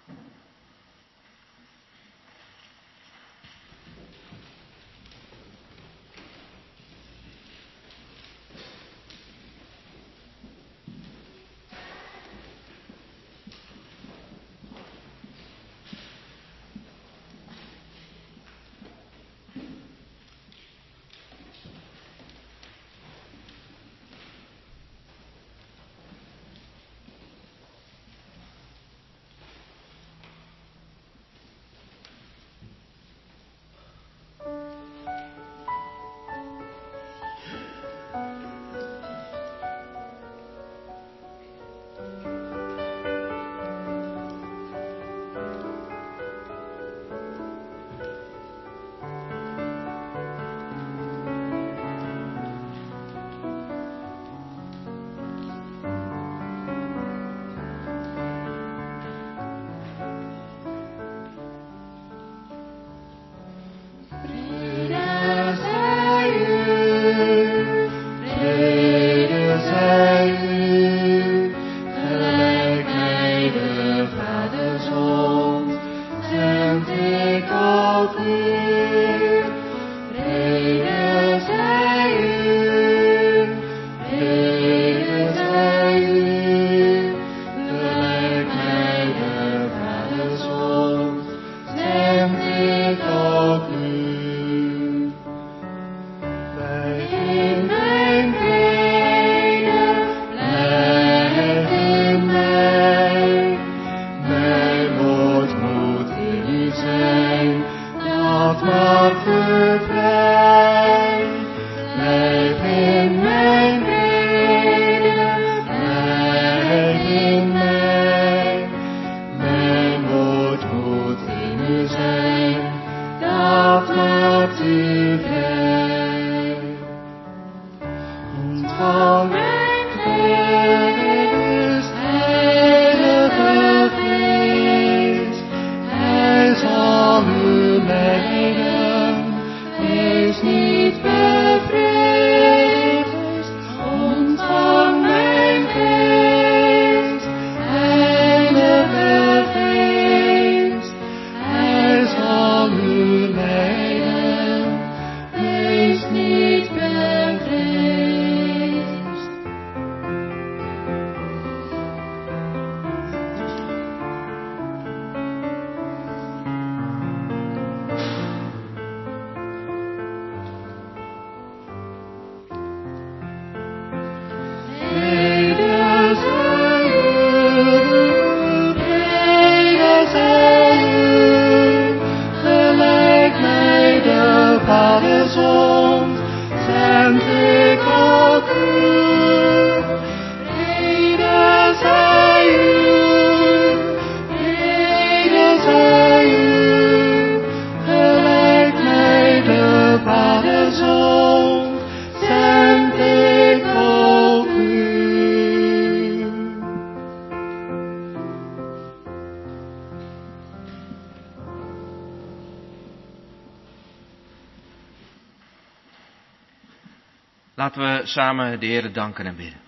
Laten we samen de Heere danken en bidden.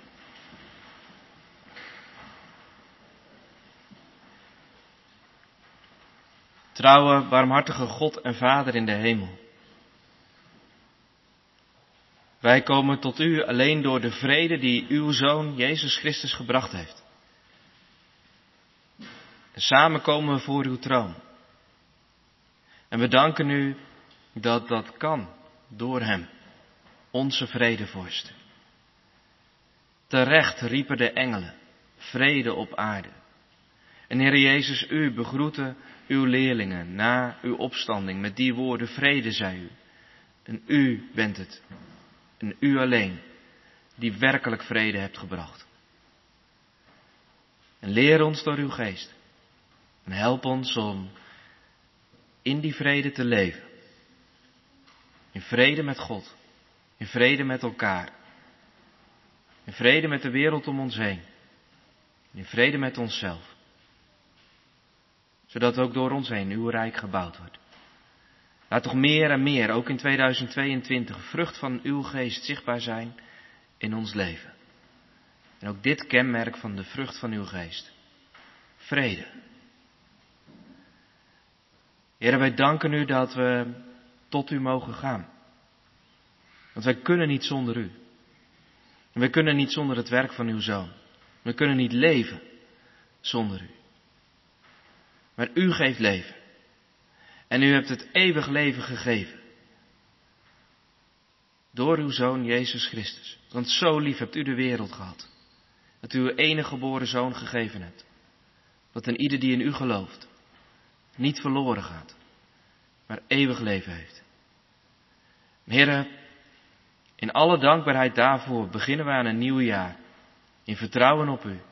Trouwe, barmhartige God en Vader in de hemel. Wij komen tot u alleen door de vrede die uw Zoon Jezus Christus gebracht heeft. En samen komen we voor uw troon. En we danken u dat dat kan door hem. onze vredevorst. Terecht riepen de engelen, vrede op aarde. En Heere Jezus, u begroette uw leerlingen na uw opstanding met die woorden, vrede zij u. En u bent het, en u alleen, die werkelijk vrede hebt gebracht. En leer ons door uw geest. En help ons om in die vrede te leven. In vrede met God. In vrede met elkaar. In vrede met de wereld om ons heen. In vrede met onszelf. Zodat ook door ons heen uw rijk gebouwd wordt. Laat toch meer en meer, ook in 2022, vrucht van uw geest zichtbaar zijn in ons leven. En ook dit kenmerk van de vrucht van uw geest. Vrede. Heer, wij danken u dat we tot u mogen gaan. Want wij kunnen niet zonder u. En wij kunnen niet zonder het werk van uw Zoon. We kunnen niet leven zonder u. Maar u geeft leven. En u hebt het eeuwig leven gegeven. Door uw Zoon Jezus Christus. Want zo lief hebt u de wereld gehad. Dat u uw enige geboren Zoon gegeven hebt. Dat een ieder die in u gelooft niet verloren gaat. Maar eeuwig leven heeft. Heere, in alle dankbaarheid daarvoor beginnen we aan een nieuw jaar. In vertrouwen op u.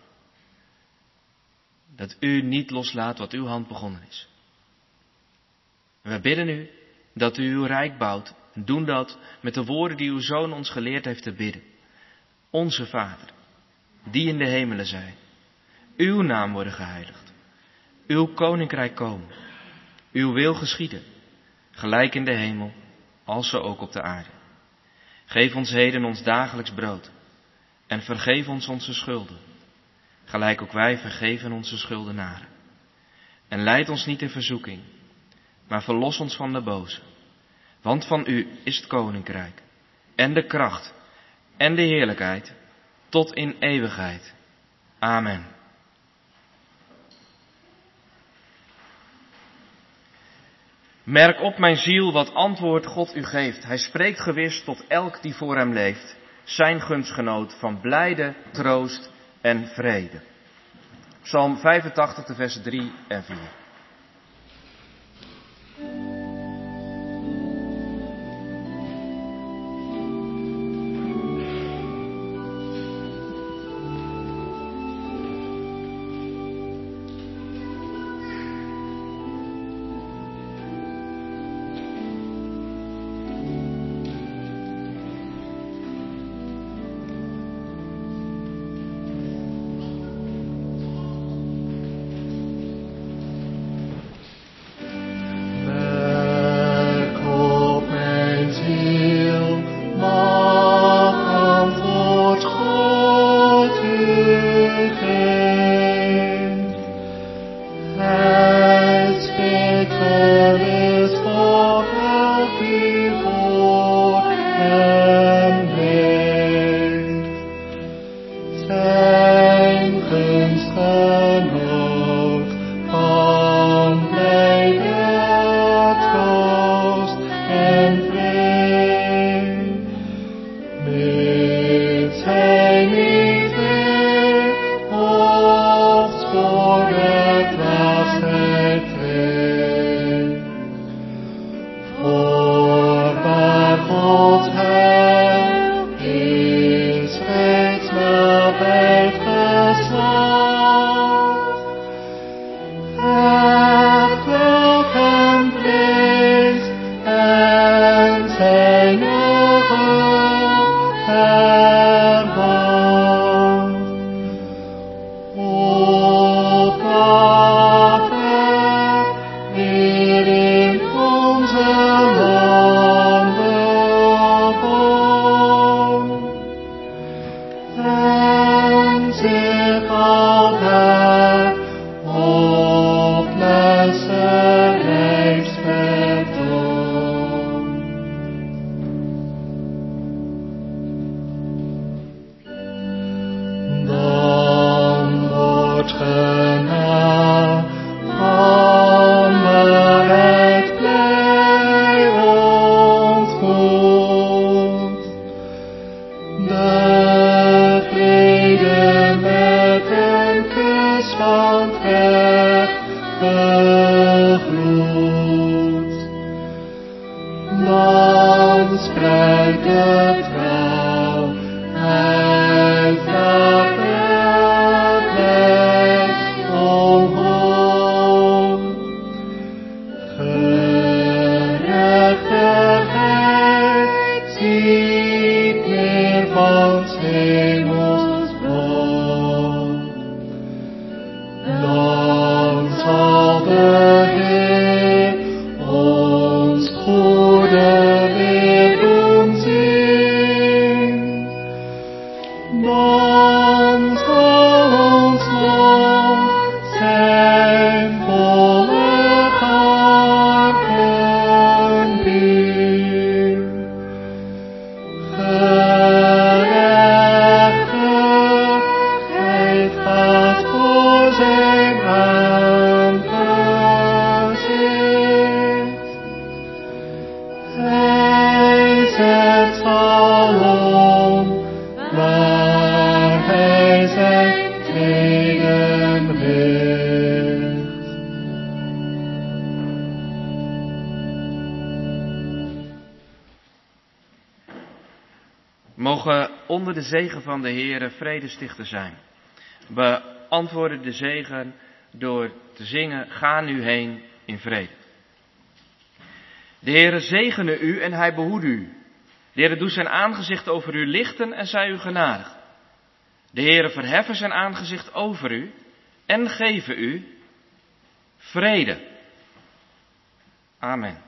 Dat u niet loslaat wat uw hand begonnen is. En wij bidden u dat u uw rijk bouwt. En doen dat met de woorden die uw Zoon ons geleerd heeft te bidden. Onze Vader, die in de hemelen zij. Uw naam worden geheiligd. Uw koninkrijk komen. Uw wil geschieden. Gelijk in de hemel, als zo ook op de aarde. Geef ons heden ons dagelijks brood. En vergeef ons onze schulden. Gelijk ook wij vergeven onze schuldenaren. En leid ons niet in verzoeking, maar verlos ons van de boze. Want van u is het koninkrijk, en de kracht, en de heerlijkheid, tot in eeuwigheid. Amen. Merk op, mijn ziel, wat antwoord God u geeft. Hij spreekt gewis tot elk die voor hem leeft. Zijn gunstgenoot van blijde troost en vrede. Psalm 85, de versen 3 en 4. van ons land zijn volle harten bier. Gerechtigheid gaat voor zijn aangezicht. Hij zet salom waar hij zijn treden richt. Mogen onder de zegen van de Heere vredestichter zijn. We antwoorden de zegen door te zingen: ga nu heen in vrede. De Heere zegene u en hij behoede u. De Heere doet zijn aangezicht over u lichten en zij u genadig. De Heere verheffen zijn aangezicht over u en geven u vrede. Amen.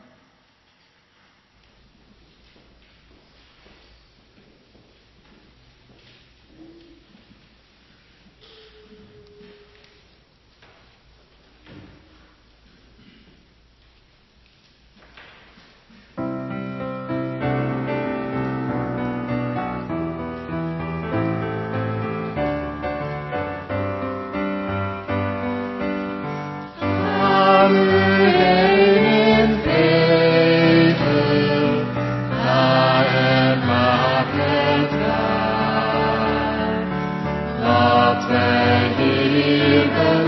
Laat wij hier